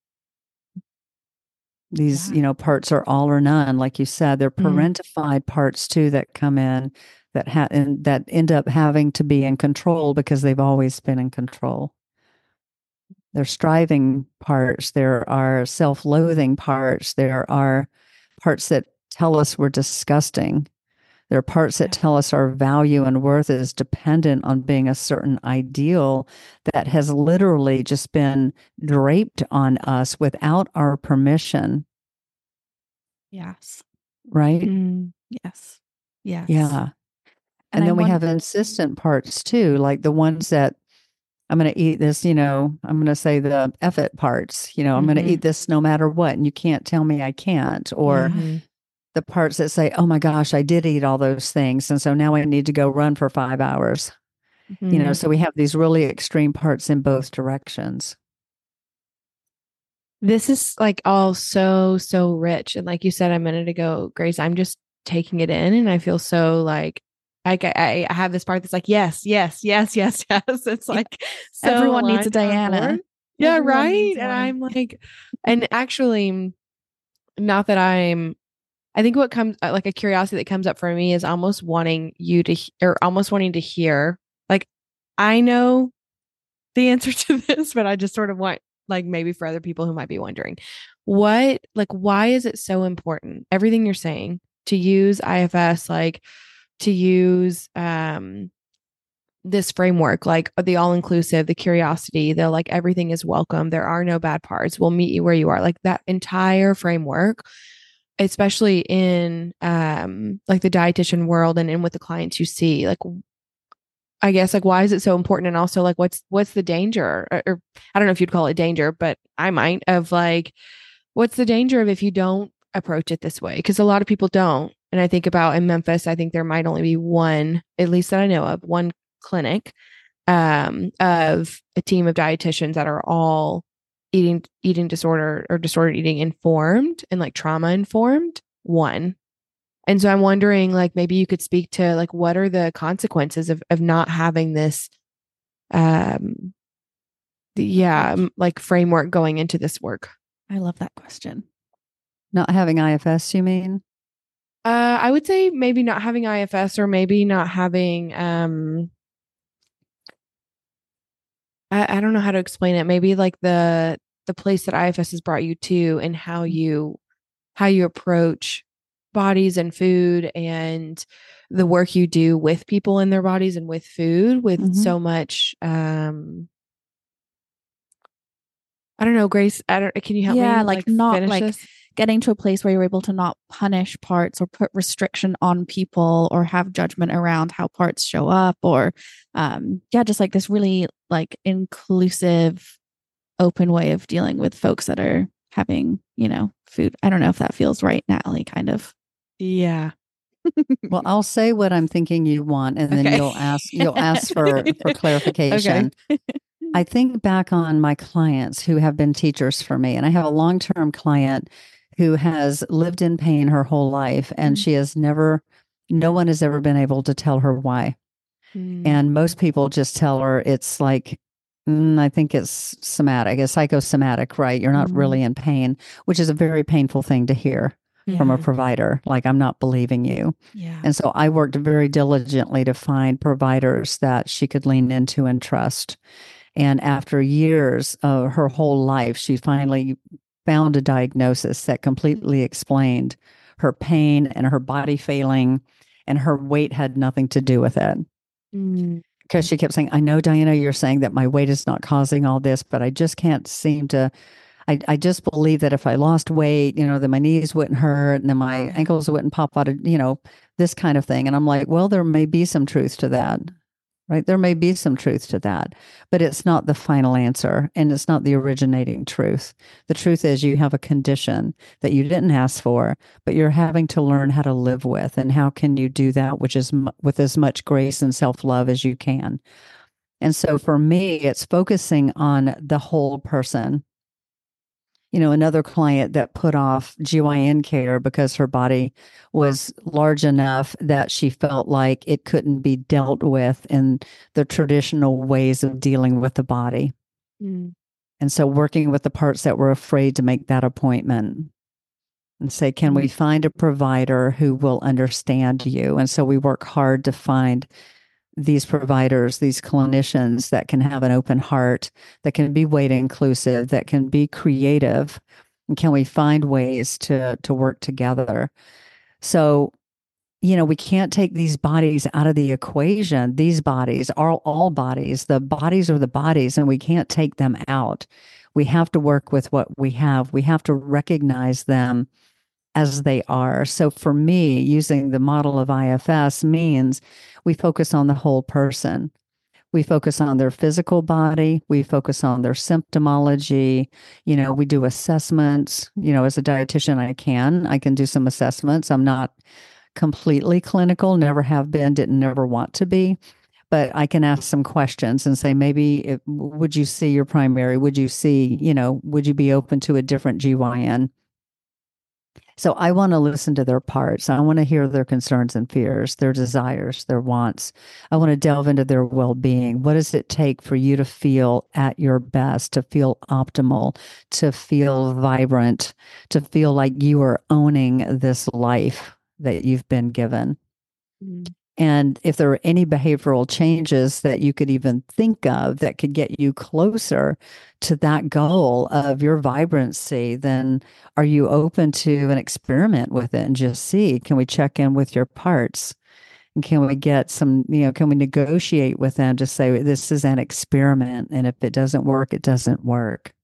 These, parts are all or none. Like you said, they're parentified parts too that come in that end up having to be in control because they've always been in control. They're striving parts. There are self-loathing parts. There are parts that tell us we're disgusting. There are parts that tell us our value and worth is dependent on being a certain ideal that has literally just been draped on us without our permission. Yes. Right? Yes. Yes. Yeah. And then we have insistent parts too, like the ones that I'm going to eat this, I'm going to say the F it parts, I'm going to eat this no matter what. And you can't tell me I can't. Or the parts that say, oh my gosh, I did eat all those things. And so now I need to go run for 5 hours. So we have these really extreme parts in both directions. This is like all so rich. And like you said a minute ago, Grace, I'm just taking it in and I feel so like I have this part that's like, yes. It's like, so everyone needs a Diana. Yeah, right. And I'm like, and actually, not that I think what comes like a curiosity that comes up for me is almost wanting you to, or almost wanting to hear, like, I know the answer to this, but I just sort of want, like, maybe for other people who might be wondering why is it so important? Everything you're saying to use IFS, like to use, this framework, like the all-inclusive, the curiosity, the like everything is welcome. There are no bad parts. We'll meet you where you are. Like that entire framework, especially in like the dietitian world and in with the clients you see, like I guess like why is it so important? And also like what's the danger? Or I don't know if you'd call it danger, but I might, of like what's the danger of if you don't approach it this way? Because a lot of people don't. And I think about in Memphis, I think there might only be one, at least that I know of, one clinic of a team of dietitians that are all eating disorder or disordered eating informed and like trauma informed, one. And so I'm wondering, like, maybe you could speak to like what are the consequences of not having this like framework going into this work. I love that question. Not having IFS, you mean? I would say maybe not having IFS, or maybe not having I don't know how to explain it. Maybe like the place that IFS has brought you to, and how you approach bodies and food, and the work you do with people in their bodies and with food, with so much I don't know, Grace. Can you help me? Like not like this? getting to a place where you're able to not punish parts or put restriction on people or have judgment around how parts show up, or just like this really like inclusive, open way of dealing with folks that are having, food. I don't know if that feels right, Natalie, kind of. Yeah. Well, I'll say what I'm thinking you want, and then you'll ask for clarification. Okay. I think back on my clients who have been teachers for me, and I have a long-term client who has lived in pain her whole life, and she has no one has ever been able to tell her why. And most people just tell her it's like, I think it's somatic, it's psychosomatic, right? You're not really in pain, which is a very painful thing to hear from a provider. Like, I'm not believing you. Yeah. And so I worked very diligently to find providers that she could lean into and trust. And after years of her whole life, she finally found a diagnosis that completely explained her pain and her body failing, and her weight had nothing to do with it. Because she kept saying, I know, Diana, you're saying that my weight is not causing all this, but I just can't seem to. I just believe that if I lost weight, then my knees wouldn't hurt and then my ankles wouldn't pop out of, this kind of thing. And I'm like, well, there may be some truth to that, right? There may be some truth to that, but it's not the final answer, and it's not the originating truth. The truth is you have a condition that you didn't ask for, but you're having to learn how to live with. And how can you do that, which is with as much grace and self-love as you can? And so for me, it's focusing on the whole person. Another client that put off GYN care because her body was large enough that she felt like it couldn't be dealt with in the traditional ways of dealing with the body. And so working with the parts that were afraid to make that appointment and say, can we find a provider who will understand you? And so we work hard to find these providers, these clinicians that can have an open heart, that can be weight inclusive, that can be creative. And can we find ways to work together? So, we can't take these bodies out of the equation. These bodies are all bodies. The bodies are the bodies, and we can't take them out. We have to work with what we have. We have to recognize them as they are. So for me, using the model of IFS means we focus on the whole person. We focus on their physical body. We focus on their symptomology. We do assessments. As a dietitian, I can do some assessments. I'm not completely clinical, never have been, didn't never want to be. But I can ask some questions and say, maybe, would you see your primary? Would you see, would you be open to a different GYN? So I want to listen to their parts. I want to hear their concerns and fears, their desires, their wants. I want to delve into their well-being. What does it take for you to feel at your best, to feel optimal, to feel vibrant, to feel like you are owning this life that you've been given? And if there are any behavioral changes that you could even think of that could get you closer to that goal of your vibrancy, then are you open to an experiment with it and just see, can we check in with your parts? And can we get some, can we negotiate with them to say, this is an experiment, and if it doesn't work, it doesn't work.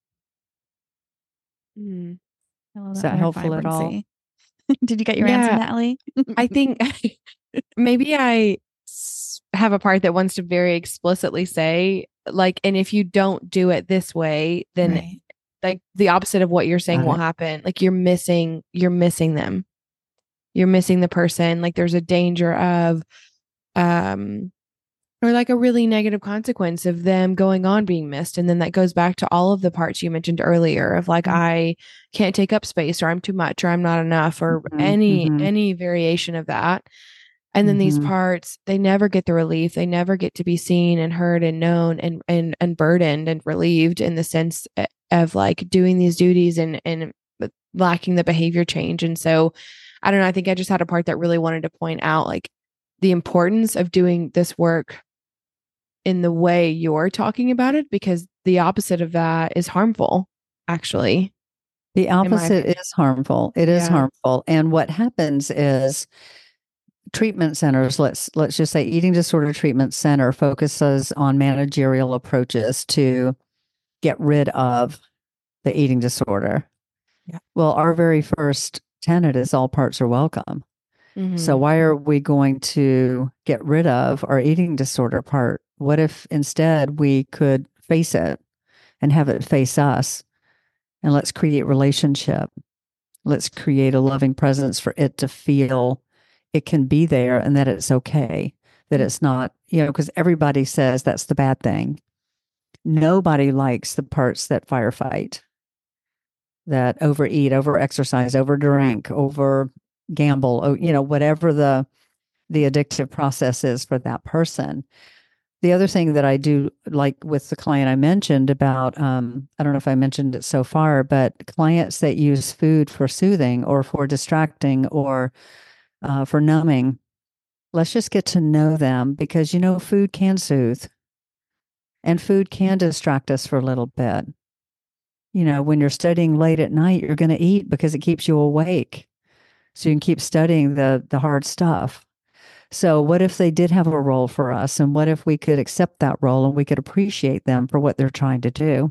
Is that helpful at all? Did you get your Yeah. answer, Natalie? I think maybe I have a part that wants to very explicitly say, like, and if you don't do it this way, then Right. like the opposite of what you're saying will happen. Like you're missing them. You're missing the person. Like there's a danger of, or like a really negative consequence of them going on being missed. And then that goes back to all of the parts you mentioned earlier of like, I can't take up space, or I'm too much, or I'm not enough, or any variation of that. And then these parts, they never get the relief. They never get to be seen and heard and known and burdened and relieved in the sense of like doing these duties and lacking the behavior change. And so I don't know, I think I just had a part that really wanted to point out like the importance of doing this work in the way you're talking about it, because the opposite of that is harmful, actually. The opposite is harmful. It is harmful. And what happens is treatment centers, let's just say eating disorder treatment center, focuses on managerial approaches to get rid of the eating disorder. Well, our very first tenet is all parts are welcome. So why are we going to get rid of our eating disorder part? What if instead we could face it and have it face us? And let's create relationship. Let's create a loving presence for it to feel it can be there and that it's okay, that it's not, because everybody says that's the bad thing. Nobody likes the parts that firefight, that overeat, over exercise, over drink, over gamble, whatever the addictive process is for that person. The other thing that I do, like with the client I mentioned about, I don't know if I mentioned it so far, but clients that use food for soothing or for distracting or for numbing, let's just get to know them, because, food can soothe and food can distract us for a little bit. When you're studying late at night, you're going to eat because it keeps you awake. So you can keep studying the hard stuff. So what if they did have a role for us? And what if we could accept that role and we could appreciate them for what they're trying to do?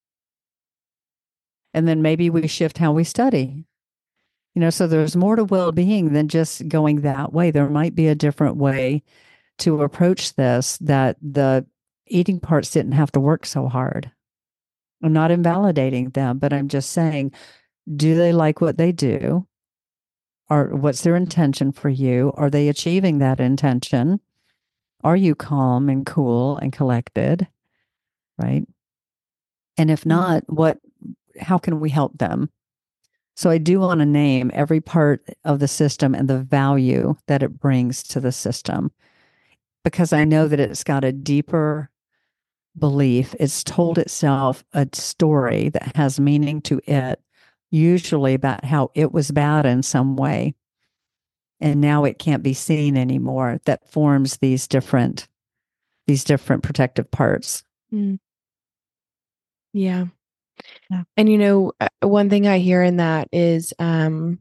And then maybe we shift how we study. So there's more to well-being than just going that way. There might be a different way to approach this, that the eating parts didn't have to work so hard. I'm not invalidating them, but I'm just saying, do they like what they do? Or what's their intention for you? Are they achieving that intention? Are you calm and cool and collected? Right? And if not, how can we help them? So I do want to name every part of the system and the value that it brings to the system, because I know that it's got a deeper belief. It's told itself a story that has meaning to it, usually about how it was bad in some way. And now it can't be seen anymore. That forms these different protective parts. Mm. Yeah. And one thing I hear in that is my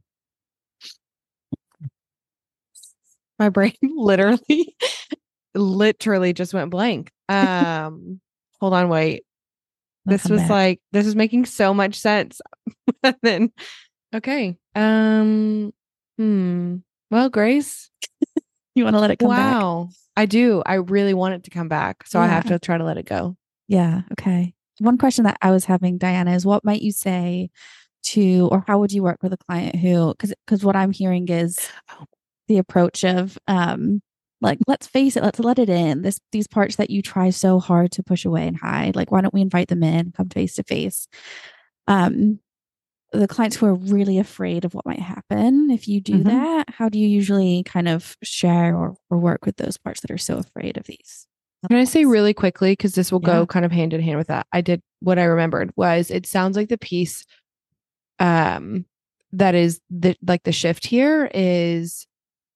brain literally just went blank. Hold on, wait. This is making so much sense. And then okay. Well, Grace, you want to let it come back? Wow. I do. I really want it to come back. So I have to try to let it go. Yeah. Okay. One question that I was having, Diana, is what might you say to, or how would you work with a client who, because what I'm hearing is the approach of, like, let's face it, let's let it in. These parts that you try so hard to push away and hide, like, why don't we invite them in, come face to face? The clients who are really afraid of what might happen if you do that, how do you usually kind of share or work with those parts that are so afraid of these? Can I say really quickly, because this will go kind of hand in hand with that. What I remembered was, it sounds like the piece that is the shift here is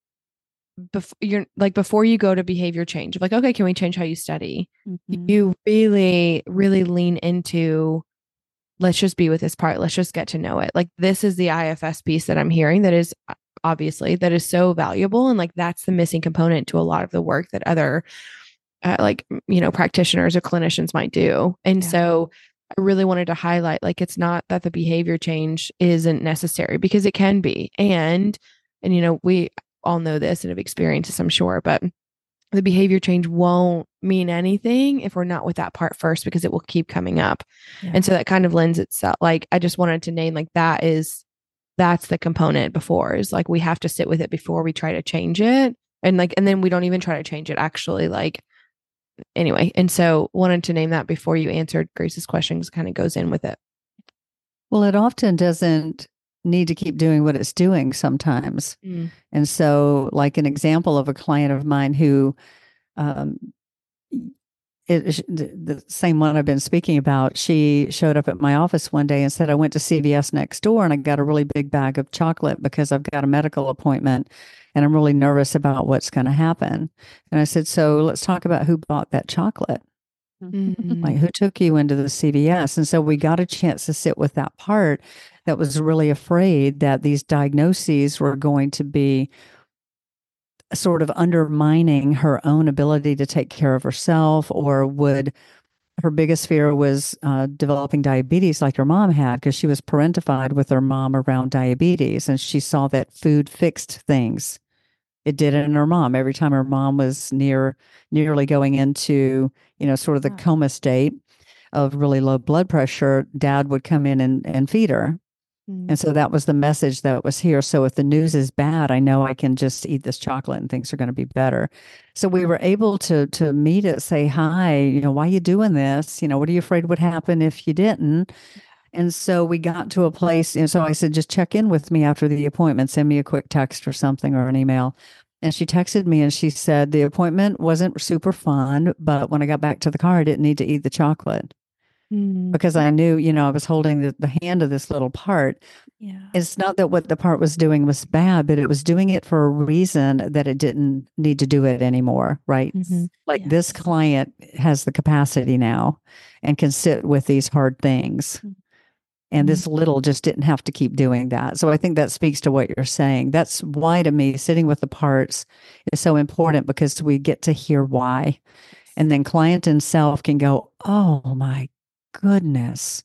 before you go to behavior change, like, okay, can we change how you study? You really, really lean into, let's just be with this part. Let's just get to know it. Like, this is the IFS piece that I'm hearing that is so valuable. And like, that's the missing component to a lot of the work that other practitioners or clinicians might do. And so I really wanted to highlight, like, it's not that the behavior change isn't necessary, because it can be. And we all know this and have experienced this, I'm sure, but the behavior change won't mean anything if we're not with that part first, because it will keep coming up. And so that kind of lends itself, like, I just wanted to name, like, that's the component before, is like, we have to sit with it before we try to change it. And then we don't even try to change it, actually, like, anyway. And so wanted to name that before you answered Grace's questions, kind of goes in with it. Well, it often doesn't need to keep doing what it's doing sometimes. And so, like, an example of a client of mine who, the same one I've been speaking about, she showed up at my office one day and said, I went to CVS next door and I got a really big bag of chocolate because I've got a medical appointment and I'm really nervous about what's going to happen. And I said, so let's talk about who bought that chocolate. Like, who took you into the CVS? And so we got a chance to sit with that part that was really afraid that these diagnoses were going to be sort of undermining her own ability to take care of herself, or would her biggest fear was developing diabetes like her mom had, because she was parentified with her mom around diabetes, and she saw that food fixed things. It did it in her mom. Every time her mom was nearly going into, sort of the coma state of really low blood pressure, dad would come in and feed her. And so that was the message that was here. So if the news is bad, I know I can just eat this chocolate and things are going to be better. So we were able to meet it, say, hi, why are you doing this? What are you afraid would happen if you didn't? And so we got to a place. And so I said, just check in with me after the appointment, send me a quick text or something or an email. And she texted me and she said, the appointment wasn't super fun, but when I got back to the car, I didn't need to eat the chocolate. Because I knew, I was holding the hand of this little part. Yeah. It's not that what the part was doing was bad, but it was doing it for a reason that it didn't need to do it anymore. Right. Like this client has the capacity now and can sit with these hard things. And this little just didn't have to keep doing that. So I think that speaks to what you're saying. That's why, to me, sitting with the parts is so important, because we get to hear why. And then client and self can go, oh my goodness.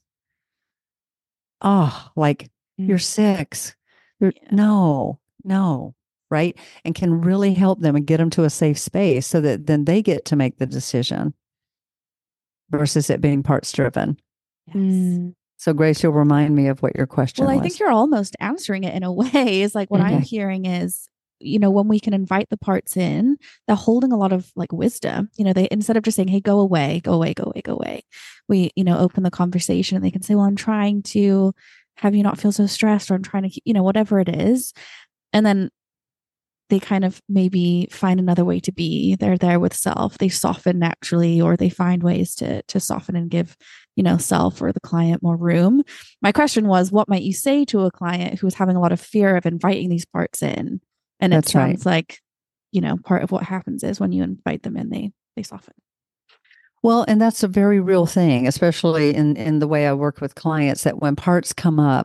Oh, like you're 6. No, right? And can really help them and get them to a safe space so that then they get to make the decision versus it being parts driven. Yes. So Grace, you'll remind me of what your question was. I think you're almost answering it in a way. Is like what I'm hearing is, when we can invite the parts in, they're holding a lot of like wisdom. They, instead of just saying, hey, go away, go away, go away, go away, we, open the conversation and they can say, well, I'm trying to have you not feel so stressed, or I'm trying to, whatever it is. And then they kind of maybe find another way to be. They're there with self. They soften naturally, or they find ways to soften and give, self or the client more room. My question was, what might you say to a client who is having a lot of fear of inviting these parts in? And it sounds like, part of what happens is when you invite them in, they soften. Well, and that's a very real thing, especially in the way I work with clients, that when parts come up,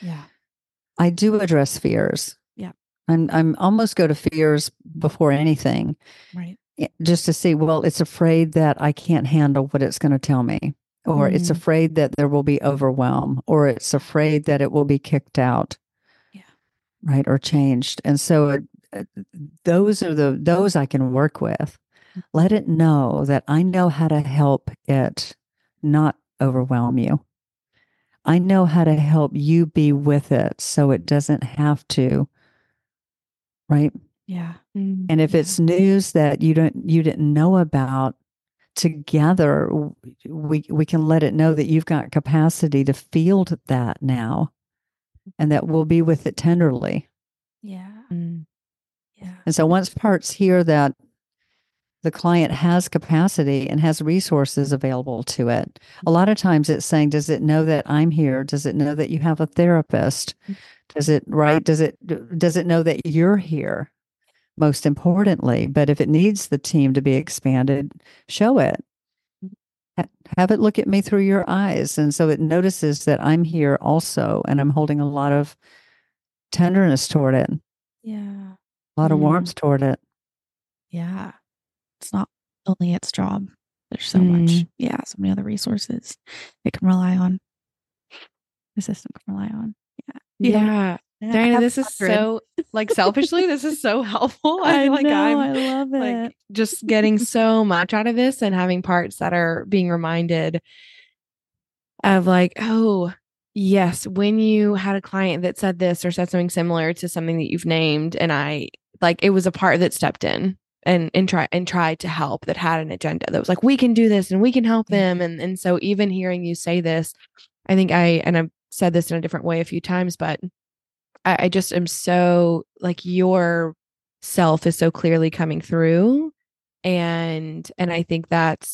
I do address fears. I'm almost go to fears before anything. Right. Just to see, well, it's afraid that I can't handle what it's going to tell me, or it's afraid that there will be overwhelm, or it's afraid that it will be kicked out. Right. Or changed. And so those are those I can work with. Let it know that I know how to help it not overwhelm you. I know how to help you be with it so it doesn't have to. Right. Yeah. And if it's news that you didn't know about, together we can let it know that you've got capacity to field that now, and that we'll be with it tenderly. Yeah. Yeah. And so once parts hear that the client has capacity and has resources available to it, a lot of times it's saying, does it know that I'm here? Does it know that you have a therapist? Does it know that you're here? Most importantly, but if it needs the team to be expanded, show it. Have it look at me through your eyes. And so it notices that I'm here also, and I'm holding a lot of tenderness toward it. Yeah. A lot of warmth toward it. Yeah. It's not only its job. There's so much. Yeah. So many other resources it can rely on. The system can rely on. Yeah. Diana, this is so, like, selfishly, this is so helpful. I feel like I love it. Like, just getting so much out of this, and having parts that are being reminded of, like, oh, yes, when you had a client that said this or said something similar to something that you've named, and it was a part that stepped in and tried to help, that had an agenda that was like, we can do this and we can help them. And so even hearing you say this, I think I've said this in a different way a few times, but I just am so, like, your self is so clearly coming through. And I think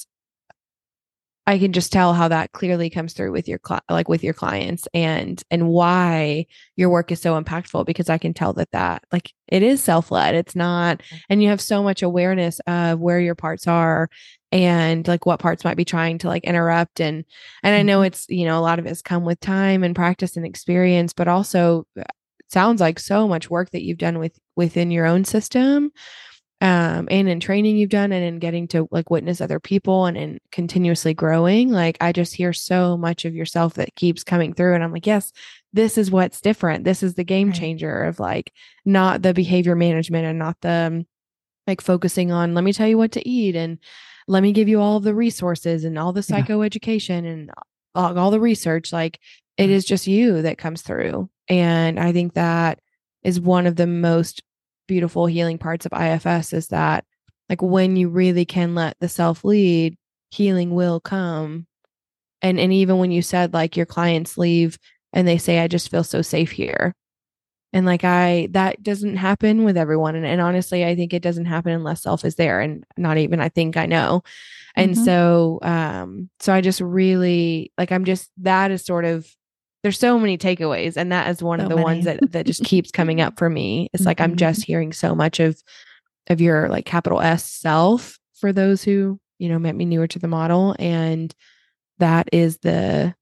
I can just tell how that clearly comes through with your with your clients, and why your work is so impactful, because I can tell that like it is self-led. It's not, and you have so much awareness of where your parts are and like what parts might be trying to like interrupt. And I know it's, a lot of it's come with time and practice and experience, but also it sounds like so much work that you've done within your own system and in training you've done and in getting to like witness other people and in continuously growing, like I just hear so much of yourself that keeps coming through. And I'm like, yes, this is what's different. This is the game changer of like not the behavior management and not the like focusing on, let me tell you what to eat and let me give you all of the resources and all the psychoeducation and all the research. Like it is just you that comes through. And I think that is one of the most beautiful healing parts of IFS is that like when you really can let the self lead, healing will come. And even when you said like your clients leave and they say, I just feel so safe here. And like that doesn't happen with everyone. And honestly, I think it doesn't happen unless self is there. And not even, I think I know. And so I just really like, that is sort of, there's so many takeaways. And that is one of the ones that just keeps coming up for me. It's like, I'm just hearing so much of your like capital S self for those who, met me newer to the model. And that is that's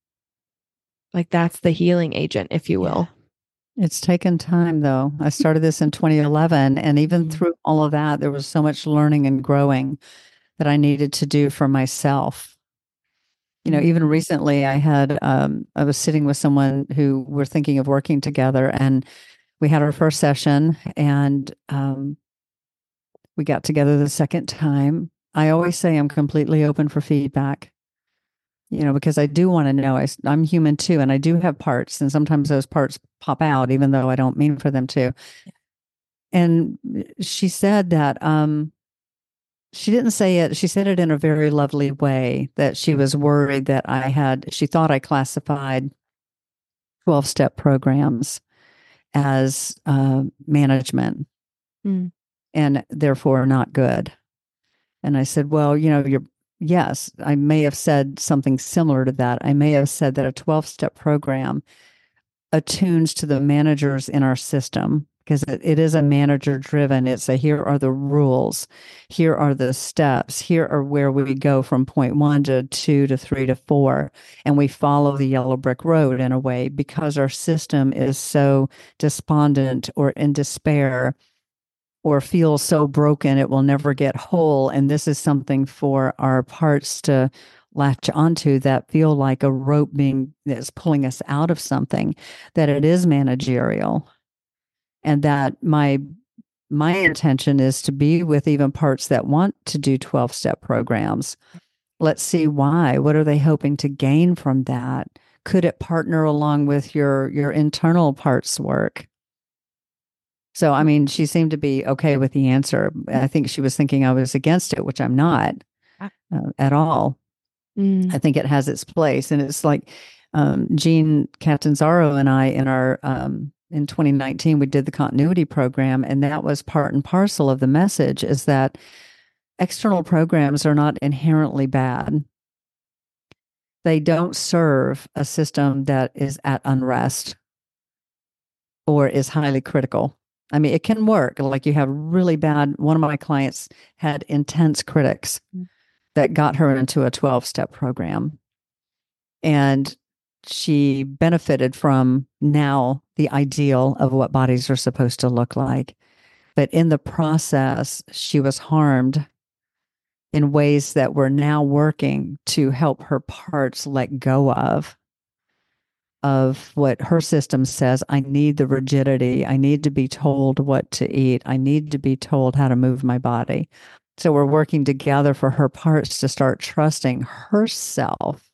the healing agent, if you will. It's taken time though. I started this in 2011 and even through all of that, there was so much learning and growing that I needed to do for myself. Even recently I was sitting with someone who we're thinking of working together and we had our first session and we got together the second time. I always say I'm completely open for feedback, because I do want to know. I'm human too, and I do have parts, and sometimes those parts pop out, even though I don't mean for them to. And she said that she didn't say it. She said it in a very lovely way that she was worried that she thought I classified 12-step programs as management and therefore not good. And I said, well, yes, I may have said something similar to that. I may have said that a 12-step program attunes to the managers in our system because it is a manager driven. It's here are the rules. Here are the steps. Here are where we go from point 1 to 2 to 3 to 4. And we follow the yellow brick road in a way because our system is so despondent or in despair or feels so broken it will never get whole. And this is something for our parts to latch onto that feel like a rope that's pulling us out of something, that it is managerial. And that my intention is to be with even parts that want to do 12-step programs. Let's see why. What are they hoping to gain from that? Could it partner along with your internal parts work? So, I mean, she seemed to be okay with the answer. I think she was thinking I was against it, which I'm not at all. I think it has its place. And it's like Jean Catanzaro and I in 2019, we did the continuity program. And that was part and parcel of the message is that external programs are not inherently bad. They don't serve a system that is at unrest or is highly critical. I mean, it can work. Like you have really bad, one of my clients had intense critics that got her into a 12-step program. And she benefited from now the ideal of what bodies are supposed to look like. But in the process, she was harmed in ways that we're now working to help her parts let go of what her system says. I need the rigidity. I need to be told what to eat. I need to be told how to move my body. So we're working together for her parts to start trusting herself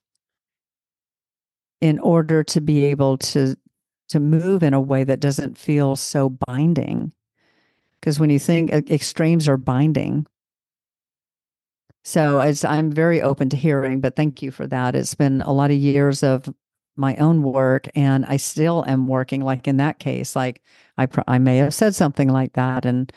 in order to be able to move in a way that doesn't feel so binding. Because when you think extremes are binding. So I'm very open to hearing, but thank you for that. It's been a lot of years of my own work, and I still am working. Like in that case, like I may have said something like that, and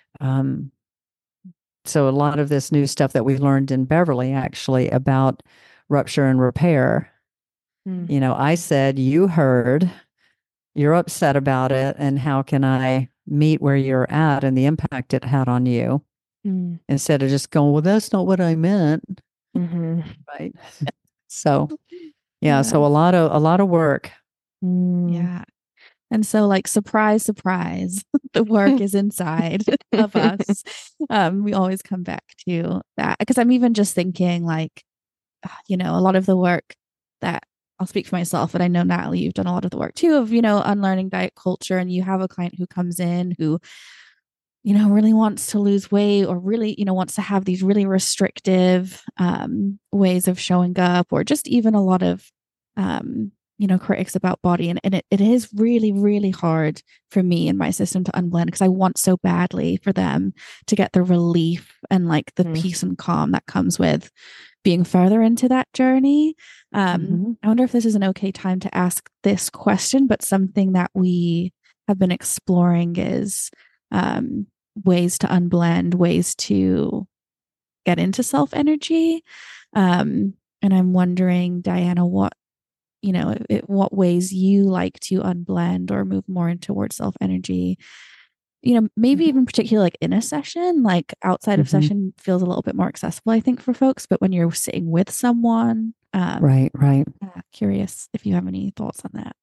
so a lot of this new stuff that we learned in Beverly actually about rupture and repair. I said, you heard, you're upset about it, and how can I meet where you're at and the impact it had on you, instead of just going, well, that's not what I meant, right? So. Yeah, so a lot of work. Yeah. And so, like, surprise, surprise, the work is inside of us. We always come back to that because I'm even just thinking, like, a lot of the work that I'll speak for myself, but I know, Natalie, you've done a lot of the work too of, unlearning diet culture. And you have a client who comes in who, really wants to lose weight or really, wants to have these really restrictive ways of showing up, or just even a lot of, critics about body. And it is really, really hard for me and my system to unblend because I want so badly for them to get the relief and like the peace and calm that comes with being further into that journey. I wonder if this is an okay time to ask this question, but something that we have been exploring is ways to unblend, ways to get into self energy. And I'm wondering, Diana, what ways you like to unblend or move more in towards self energy. Maybe even particularly like in a session, like outside of session feels a little bit more accessible, I think, for folks. But when you're sitting with someone, right. Curious if you have any thoughts on that.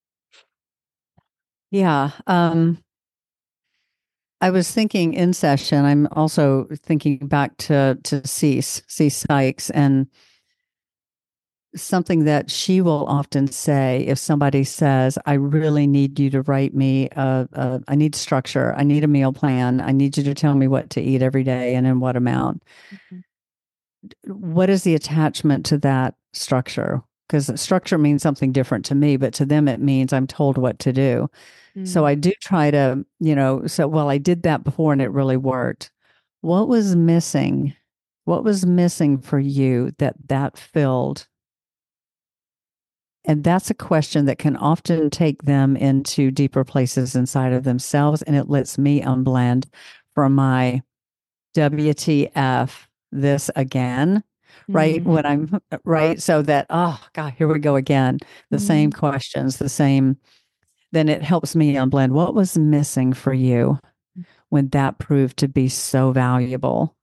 Yeah. I was thinking in session, I'm also thinking back to Cease Sykes, and something that she will often say if somebody says, I really need you to write me, I need structure, I need a meal plan, I need you to tell me what to eat every day and in what amount. What is the attachment to that structure? Because structure means something different to me, but to them it means I'm told what to do. So I do try to, I did that before and it really worked. What was missing? What was missing for you that filled? And that's a question that can often take them into deeper places inside of themselves. And it lets me unblend from my WTF this again, right? When I'm right. So that, oh God, here we go again. The same questions, then it helps me unblend. What was missing for you when that proved to be so valuable?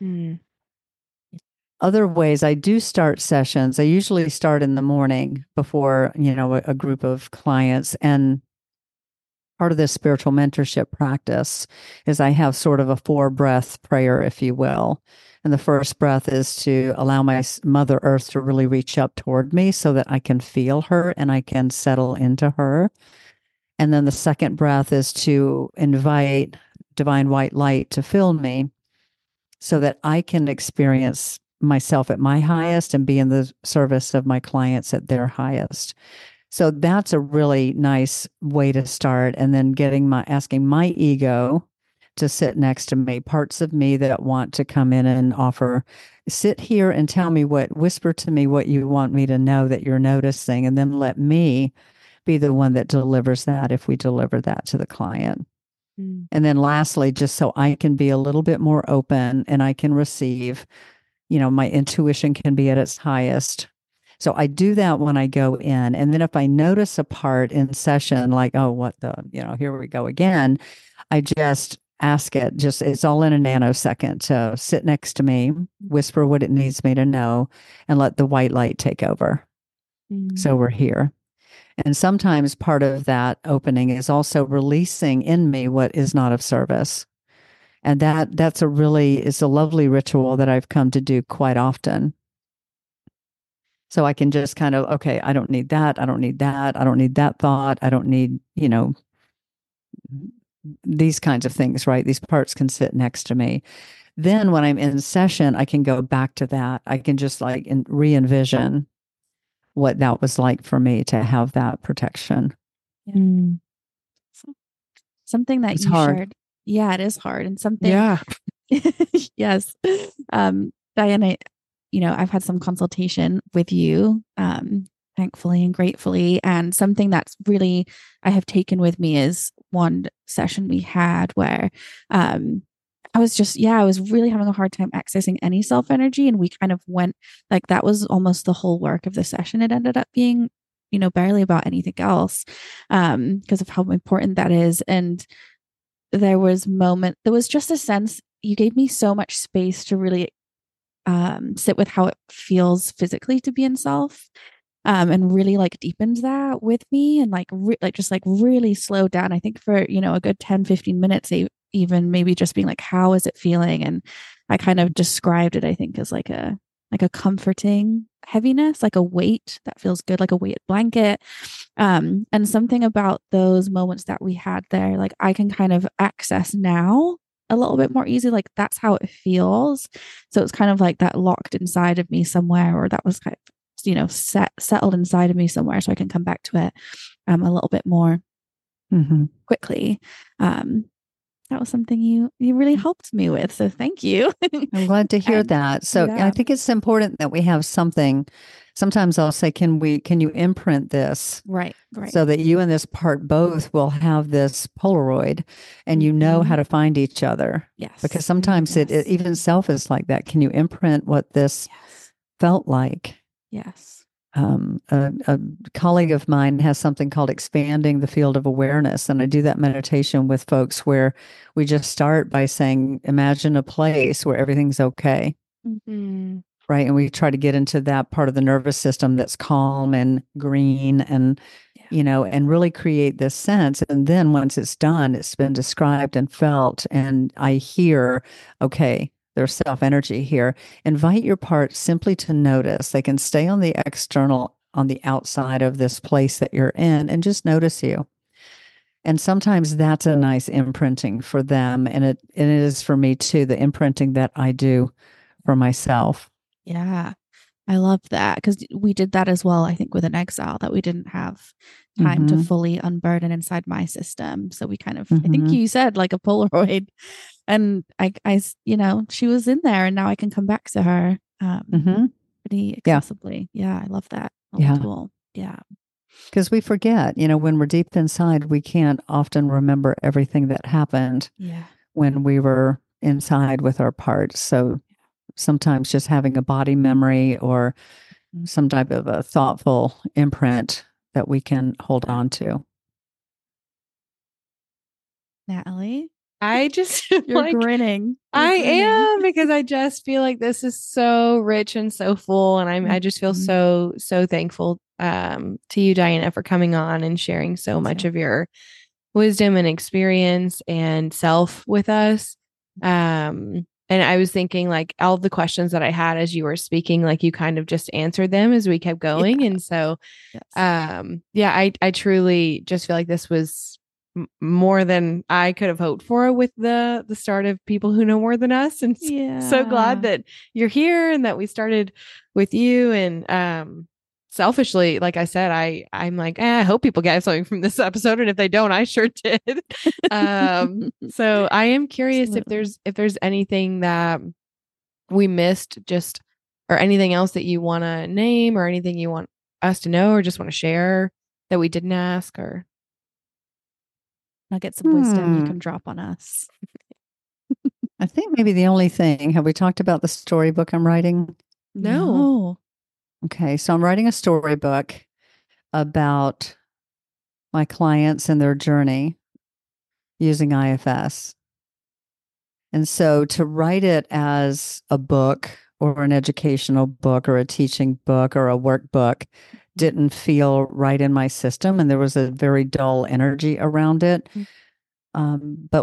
Other ways I do start sessions, I usually start in the morning before, a group of clients. And part of this spiritual mentorship practice is I have sort of a 4-breath prayer, if you will. And the first breath is to allow my Mother Earth to really reach up toward me so that I can feel her and I can settle into her. And then the second breath is to invite divine white light to fill me so that I can experience myself at my highest and be in the service of my clients at their highest. So that's a really nice way to start. And then asking my ego to sit next to me, parts of me that want to come in and offer, sit here and whisper to me what you want me to know that you're noticing, and then let me be the one that delivers that if we deliver that to the client. And then lastly, just so I can be a little bit more open and I can receive, my intuition can be at its highest. So I do that when I go in. And then if I notice a part in session, like, oh, what here we go again, I just ask it, it's all in a nanosecond to sit next to me, whisper what it needs me to know, and let the white light take over. So we're here. And sometimes part of that opening is also releasing in me what is not of service. And it's a lovely ritual that I've come to do quite often. So I can just kind of, okay, I don't need that. I don't need that. I don't need that thought. I don't need, these kinds of things, right? These parts can sit next to me. Then when I'm in session, I can go back to that. I can just re-envision what that was like for me to have that protection. Something that it's you hard. shared. Yeah, it is hard. And something. Yes. Diana, I've had some consultation with you, thankfully and gratefully. And something that's really I have taken with me is one session we had where I was really having a hard time accessing any self energy. And we kind of went that was almost the whole work of the session. It ended up being, barely about anything else because of how important that is. And there was just a sense you gave me so much space to really sit with how it feels physically to be in self. and really like deepened that with me and like just like really slowed down. I think for, a good 10-15 minutes, even maybe just being like, how is it feeling? And I kind of described it, I think, as like a comforting heaviness, like a weight that feels good, like a weighted blanket. And something about those moments that we had there, like I can kind of access now a little bit more easy. Like that's how it feels. So it's kind of like that locked inside of me somewhere, or that was kind of, settled inside of me somewhere, so I can come back to it a little bit more quickly. That was something you really helped me with. So thank you. I'm glad to hear that. So yeah. I think it's important that we have something. Sometimes I'll say, can you imprint this? Right. So that you and this part both will have this Polaroid and you know how to find each other. Yes. Because sometimes it even self is like that. Can you imprint what this felt like? Yes. A colleague of mine has something called expanding the field of awareness. And I do that meditation with folks where we just start by saying, imagine a place where everything's okay. Right. And we try to get into that part of the nervous system that's calm and green and, and really create this sense. And then once it's done, it's been described and felt. And I hear, okay, there's self energy here. Invite your part simply to notice. They can stay on the external, on the outside of this place that you're in, and just notice you. And sometimes that's a nice imprinting for them. And it is for me too, the imprinting that I do for myself. Yeah. I love that, because we did that as well, I think, with an exile, that we didn't have time to fully unburden inside my system. So we kind of, I think you said like a Polaroid, and I, she was in there, and now I can come back to her pretty accessibly. Yeah, I love that tool. Yeah. Because we forget, when we're deep inside, we can't often remember everything that happened when we were inside with our parts. So sometimes just having a body memory or some type of a thoughtful imprint that we can hold on to. Natalie, I just you're grinning. I am, because I just feel like this is so rich and so full, and I just feel so thankful to you, Diana, for coming on and sharing so much of your wisdom and experience and self with us. And I was thinking, like, all the questions that I had as you were speaking, like, you kind of just answered them as we kept going. And so, I truly just feel like this was more than I could have hoped for with the start of People Who Know More Than Us. And so glad that you're here and that we started with you. And selfishly, like I said, I'm like, I hope people get something from this episode, and if they don't, I sure did. So I am curious if there's anything that we missed, just, or anything else that you want to name, or anything you want us to know, or just want to share that we didn't ask, or nuggets of wisdom you can drop on us. I think maybe the only thing, have we talked about the storybook I'm writing? No. Okay, so I'm writing a storybook about my clients and their journey using IFS. And so to write it as a book or an educational book or a teaching book or a workbook didn't feel right in my system. And there was a very dull energy around it. But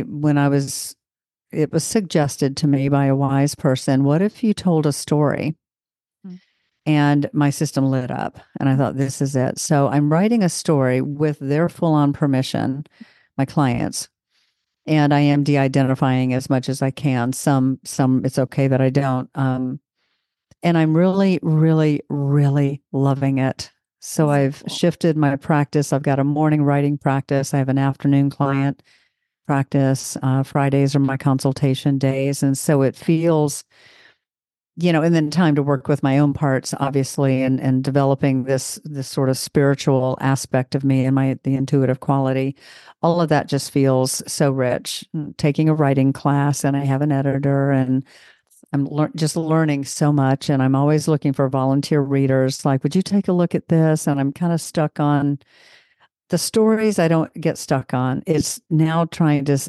it was suggested to me by a wise person, what if you told a story? And my system lit up, and I thought, this is it. So I'm writing a story with their full-on permission, my clients, and I am de-identifying as much as I can. Some it's okay that I don't. And I'm really, really, really loving it. So I've shifted my practice. I've got a morning writing practice. I have an afternoon client practice. Fridays are my consultation days, and so it feels, and then time to work with my own parts, obviously, and developing this sort of spiritual aspect of me and the intuitive quality. All of that just feels so rich. Taking a writing class, and I have an editor, and I'm just learning so much. And I'm always looking for volunteer readers. Like, would you take a look at this? And I'm kind of stuck on the stories. I don't get stuck on. It's now trying to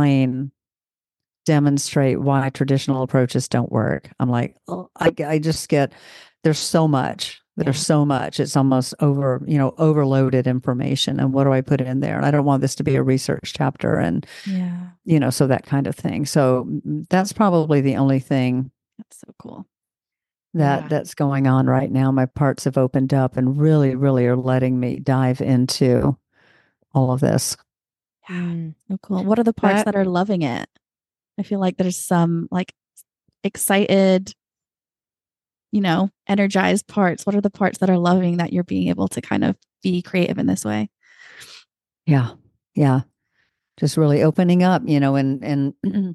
demonstrate why traditional approaches don't work. I'm like, I just get, there's so much There's so much. It's almost overloaded information. And what do I put in there? And I don't want this to be a research chapter and, so that kind of thing. So that's probably the only thing. That's so cool. That's going on right now. My parts have opened up and really, really are letting me dive into all of this. Yeah. So cool. What are the parts that are loving it? I feel like there's some like excited, energized parts. What are the parts that are loving that you're being able to kind of be creative in this way? Yeah. Yeah. Just really opening up, and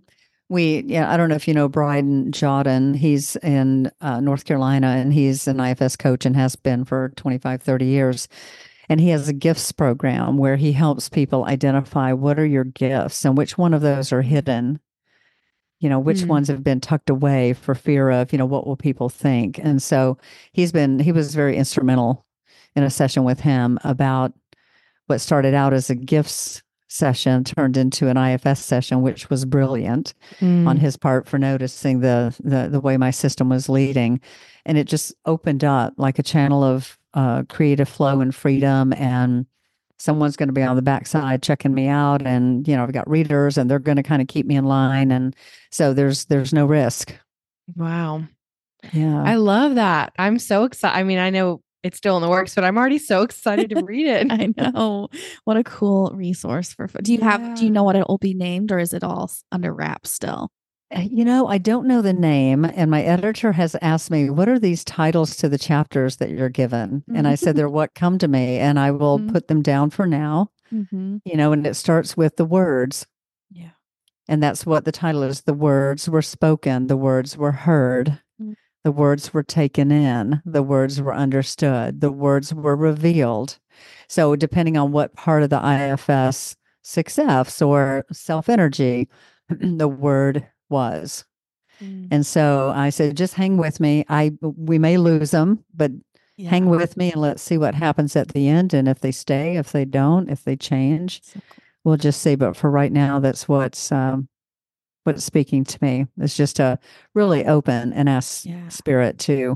I don't know if you know Bryden Jodin. He's in North Carolina, and he's an IFS coach and has been for 25, 30 years. And he has a gifts program where he helps people identify what are your gifts and which one of those are hidden. Which ones have been tucked away for fear of, what will people think? And so he was very instrumental in a session with him about what started out as a gifts session turned into an IFS session, which was brilliant on his part for noticing the way my system was leading. And it just opened up like a channel of creative flow and freedom. And someone's going to be on the backside checking me out. And, I've got readers and they're going to kind of keep me in line. And so there's no risk. Wow. Yeah. I love that. I'm so excited. I mean, I know it's still in the works, but I'm already so excited to read it. I know. What a cool resource do you know what it will be named, or is it all under wraps still? I don't know the name, and my editor has asked me, what are these titles to the chapters that you're given? And I said, they're what come to me, and I will put them down for now, and it starts with the words. Yeah. And that's what the title is. The words were spoken, the words were heard, the words were taken in, the words were understood, the words were revealed. So depending on what part of the IFS 6Fs or self-energy, the word was. And so I said, just hang with me. We may lose them, but hang with me and let's see what happens at the end. And if they stay, if they don't, if they change, we'll just see. But for right now, that's what's speaking to me. It's just to really open and ask Spirit to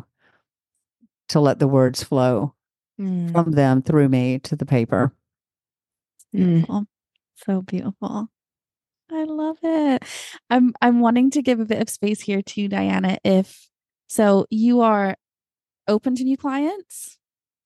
let the words flow from them through me to the paper. Beautiful. So beautiful. I love it. I'm wanting to give a bit of space here to Diana. So you are open to new clients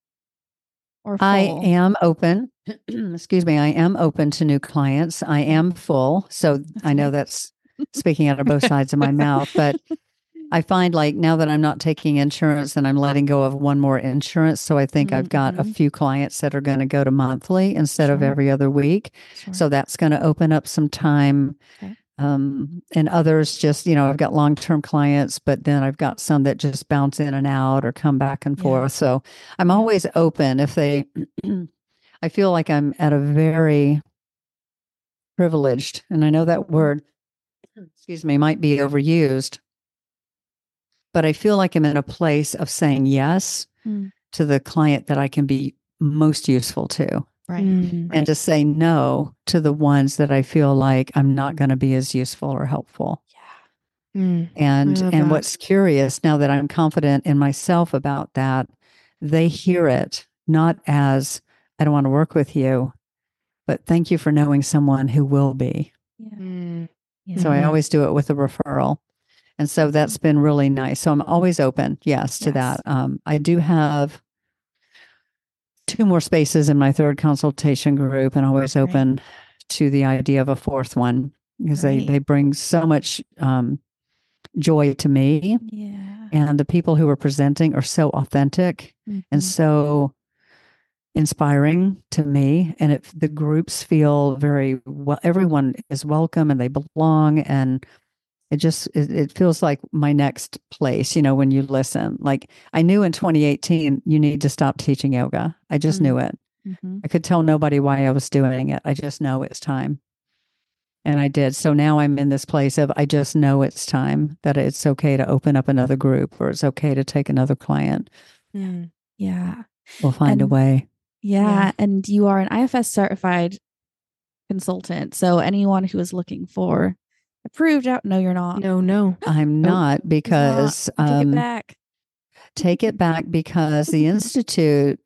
or full? I am open. Excuse me. I am open to new clients. I am full. So I know that's speaking out of both sides of my mouth, but I find like now that I'm not taking insurance and I'm letting go of one more insurance. So I think I've got a few clients that are going to go to monthly instead of every other week. So that's going to open up some time. Okay. And others just, I've got long-term clients, but then I've got some that just bounce in and out or come back and forth. So I'm always open if they, I feel like I'm at a very privileged, and I know that word, excuse me, might be overused, but I feel like I'm in a place of saying yes to the client that I can be most useful to. Right. And to say no to the ones that I feel like I'm not going to be as useful or helpful. Yeah. And what's curious, now that I'm confident in myself about that, they hear it not as, I don't want to work with you, but thank you for knowing someone who will be. So I always do it with a referral. And so that's been really nice. So I'm always open, to that. I do have 2 more spaces in my 3rd consultation group, and always open to the idea of a 4th one because they bring so much joy to me. Yeah. And the people who are presenting are so authentic and so inspiring to me. And the groups feel very well, everyone is welcome and they belong, and it feels like my next place, when you listen. Like I knew in 2018, you need to stop teaching yoga. I just knew it. I could tell nobody why I was doing it. I just know it's time. And I did. So now I'm in this place of, I just know it's time, that it's okay to open up another group, or it's okay to take another client. Yeah. We'll find a way. Yeah. And you are an IFS certified consultant. So anyone who is looking for approved out. No, you're not. No. I'm not, because take it back. take it back because the Institute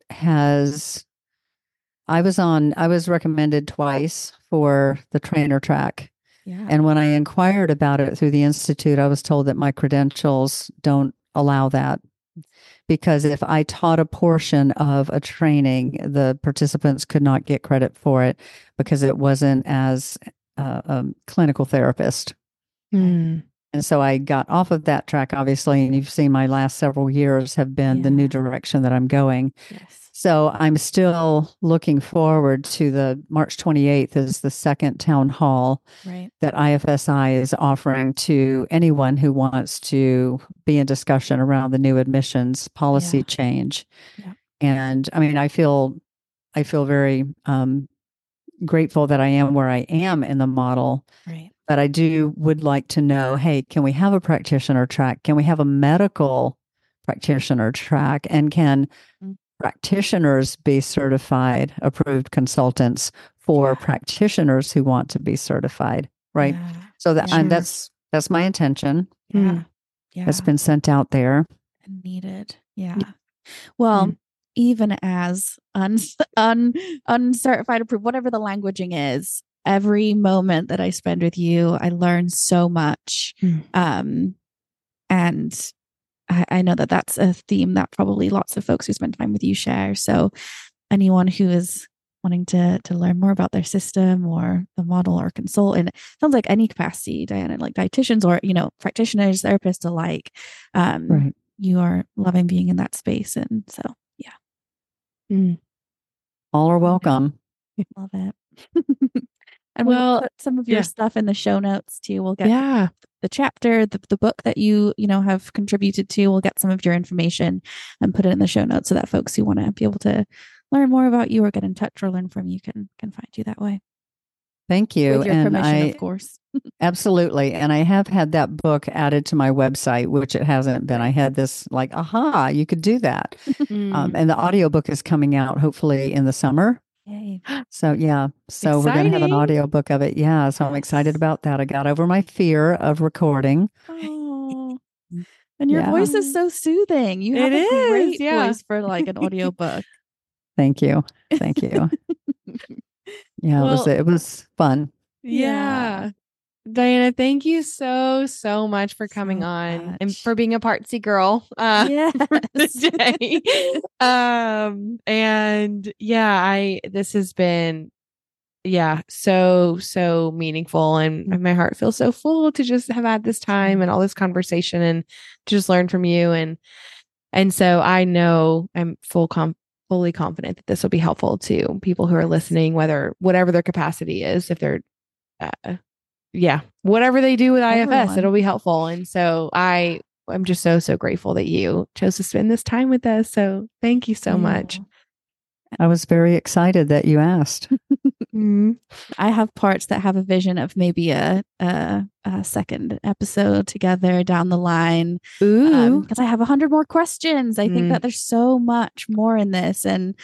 I was recommended twice for the trainer track. Yeah. And when I inquired about it through the Institute, I was told that my credentials don't allow that. Because if I taught a portion of a training, the participants could not get credit for it because it wasn't as a clinical therapist. Mm. And so I got off of that track, obviously, and you've seen my last several years have been the new direction that I'm going. Yes. So I'm still looking forward to the March 28th is the second town hall that IFSI is offering to anyone who wants to be in discussion around the new admissions policy change. Yeah. And I mean, I feel very grateful that I am where I am in the model. Right. But I would like to know, hey, can we have a practitioner track? Can we have a medical practitioner track? And can practitioners be certified, approved consultants for practitioners who want to be certified? Right. Yeah. So that's my intention. Yeah. Yeah. That's been sent out there. And needed. Yeah. Well, even as uncertified approved, whatever the languaging is, every moment that I spend with you, I learn so much. And I know that that's a theme that probably lots of folks who spend time with you share. So anyone who is wanting to learn more about their system or the model or consult, and it sounds like any capacity, Diana, like dietitians or, practitioners, therapists alike, you are loving being in that space. And so, all are welcome. Love it. And we'll put some of your stuff in the show notes too. We'll get the chapter, the book that you have contributed to. We'll get some of your information and put it in the show notes so that folks who want to be able to learn more about you or get in touch or learn from you can find you that way. Thank you. With your permission, of course. Absolutely. And I have had that book added to my website, which it hasn't been. I had this like, aha, you could do that. And the audiobook is coming out hopefully in the summer. Yay. So we're going to have an audiobook of it. Yeah. So I'm excited about that. I got over my fear of recording. Oh. And your voice is so soothing. You have a great voice for like an audiobook. Thank you. Yeah, it was fun. Yeah. Diana, thank you so much for coming on and for being a Partsy girl today. And this has been so meaningful, and my heart feels so full to just have had this time and all this conversation and to just learn from you, and so I know I'm fully confident that this will be helpful to people who are listening, whatever their capacity is, if they're whatever they do with IFS, it'll be helpful. And so I'm just so grateful that you chose to spend this time with us. So thank you so much. I was very excited that you asked. I have parts that have a vision of maybe a second episode together down the line. Because I have 100 more questions. I think that there's so much more in this, and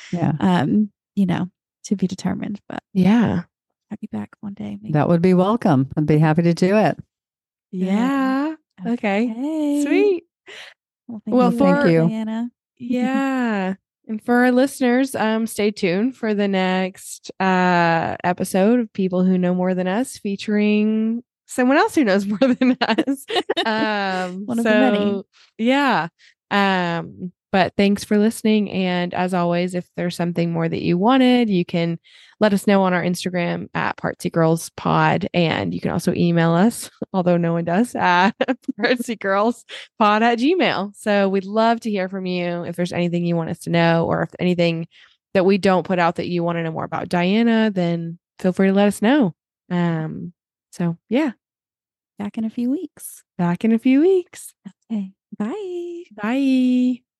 to be determined. But have you back one day. Maybe. That would be welcome. I'd be happy to do it. Yeah. Okay. Sweet. Well, thank you, Diana. Yeah. And for our listeners, stay tuned for the next episode of People Who Know More Than Us, featuring someone else who knows more than us. One of the many. Yeah. But thanks for listening. And as always, if there's something more that you wanted, you can let us know on our Instagram at Partsy Girls Pod. And you can also email us, although no one does, at partsygirlspod@gmail.com. So we'd love to hear from you if there's anything you want us to know, or if anything that we don't put out that you want to know more about Diana, then feel free to let us know. So yeah. Back in a few weeks. Okay. Bye. Bye.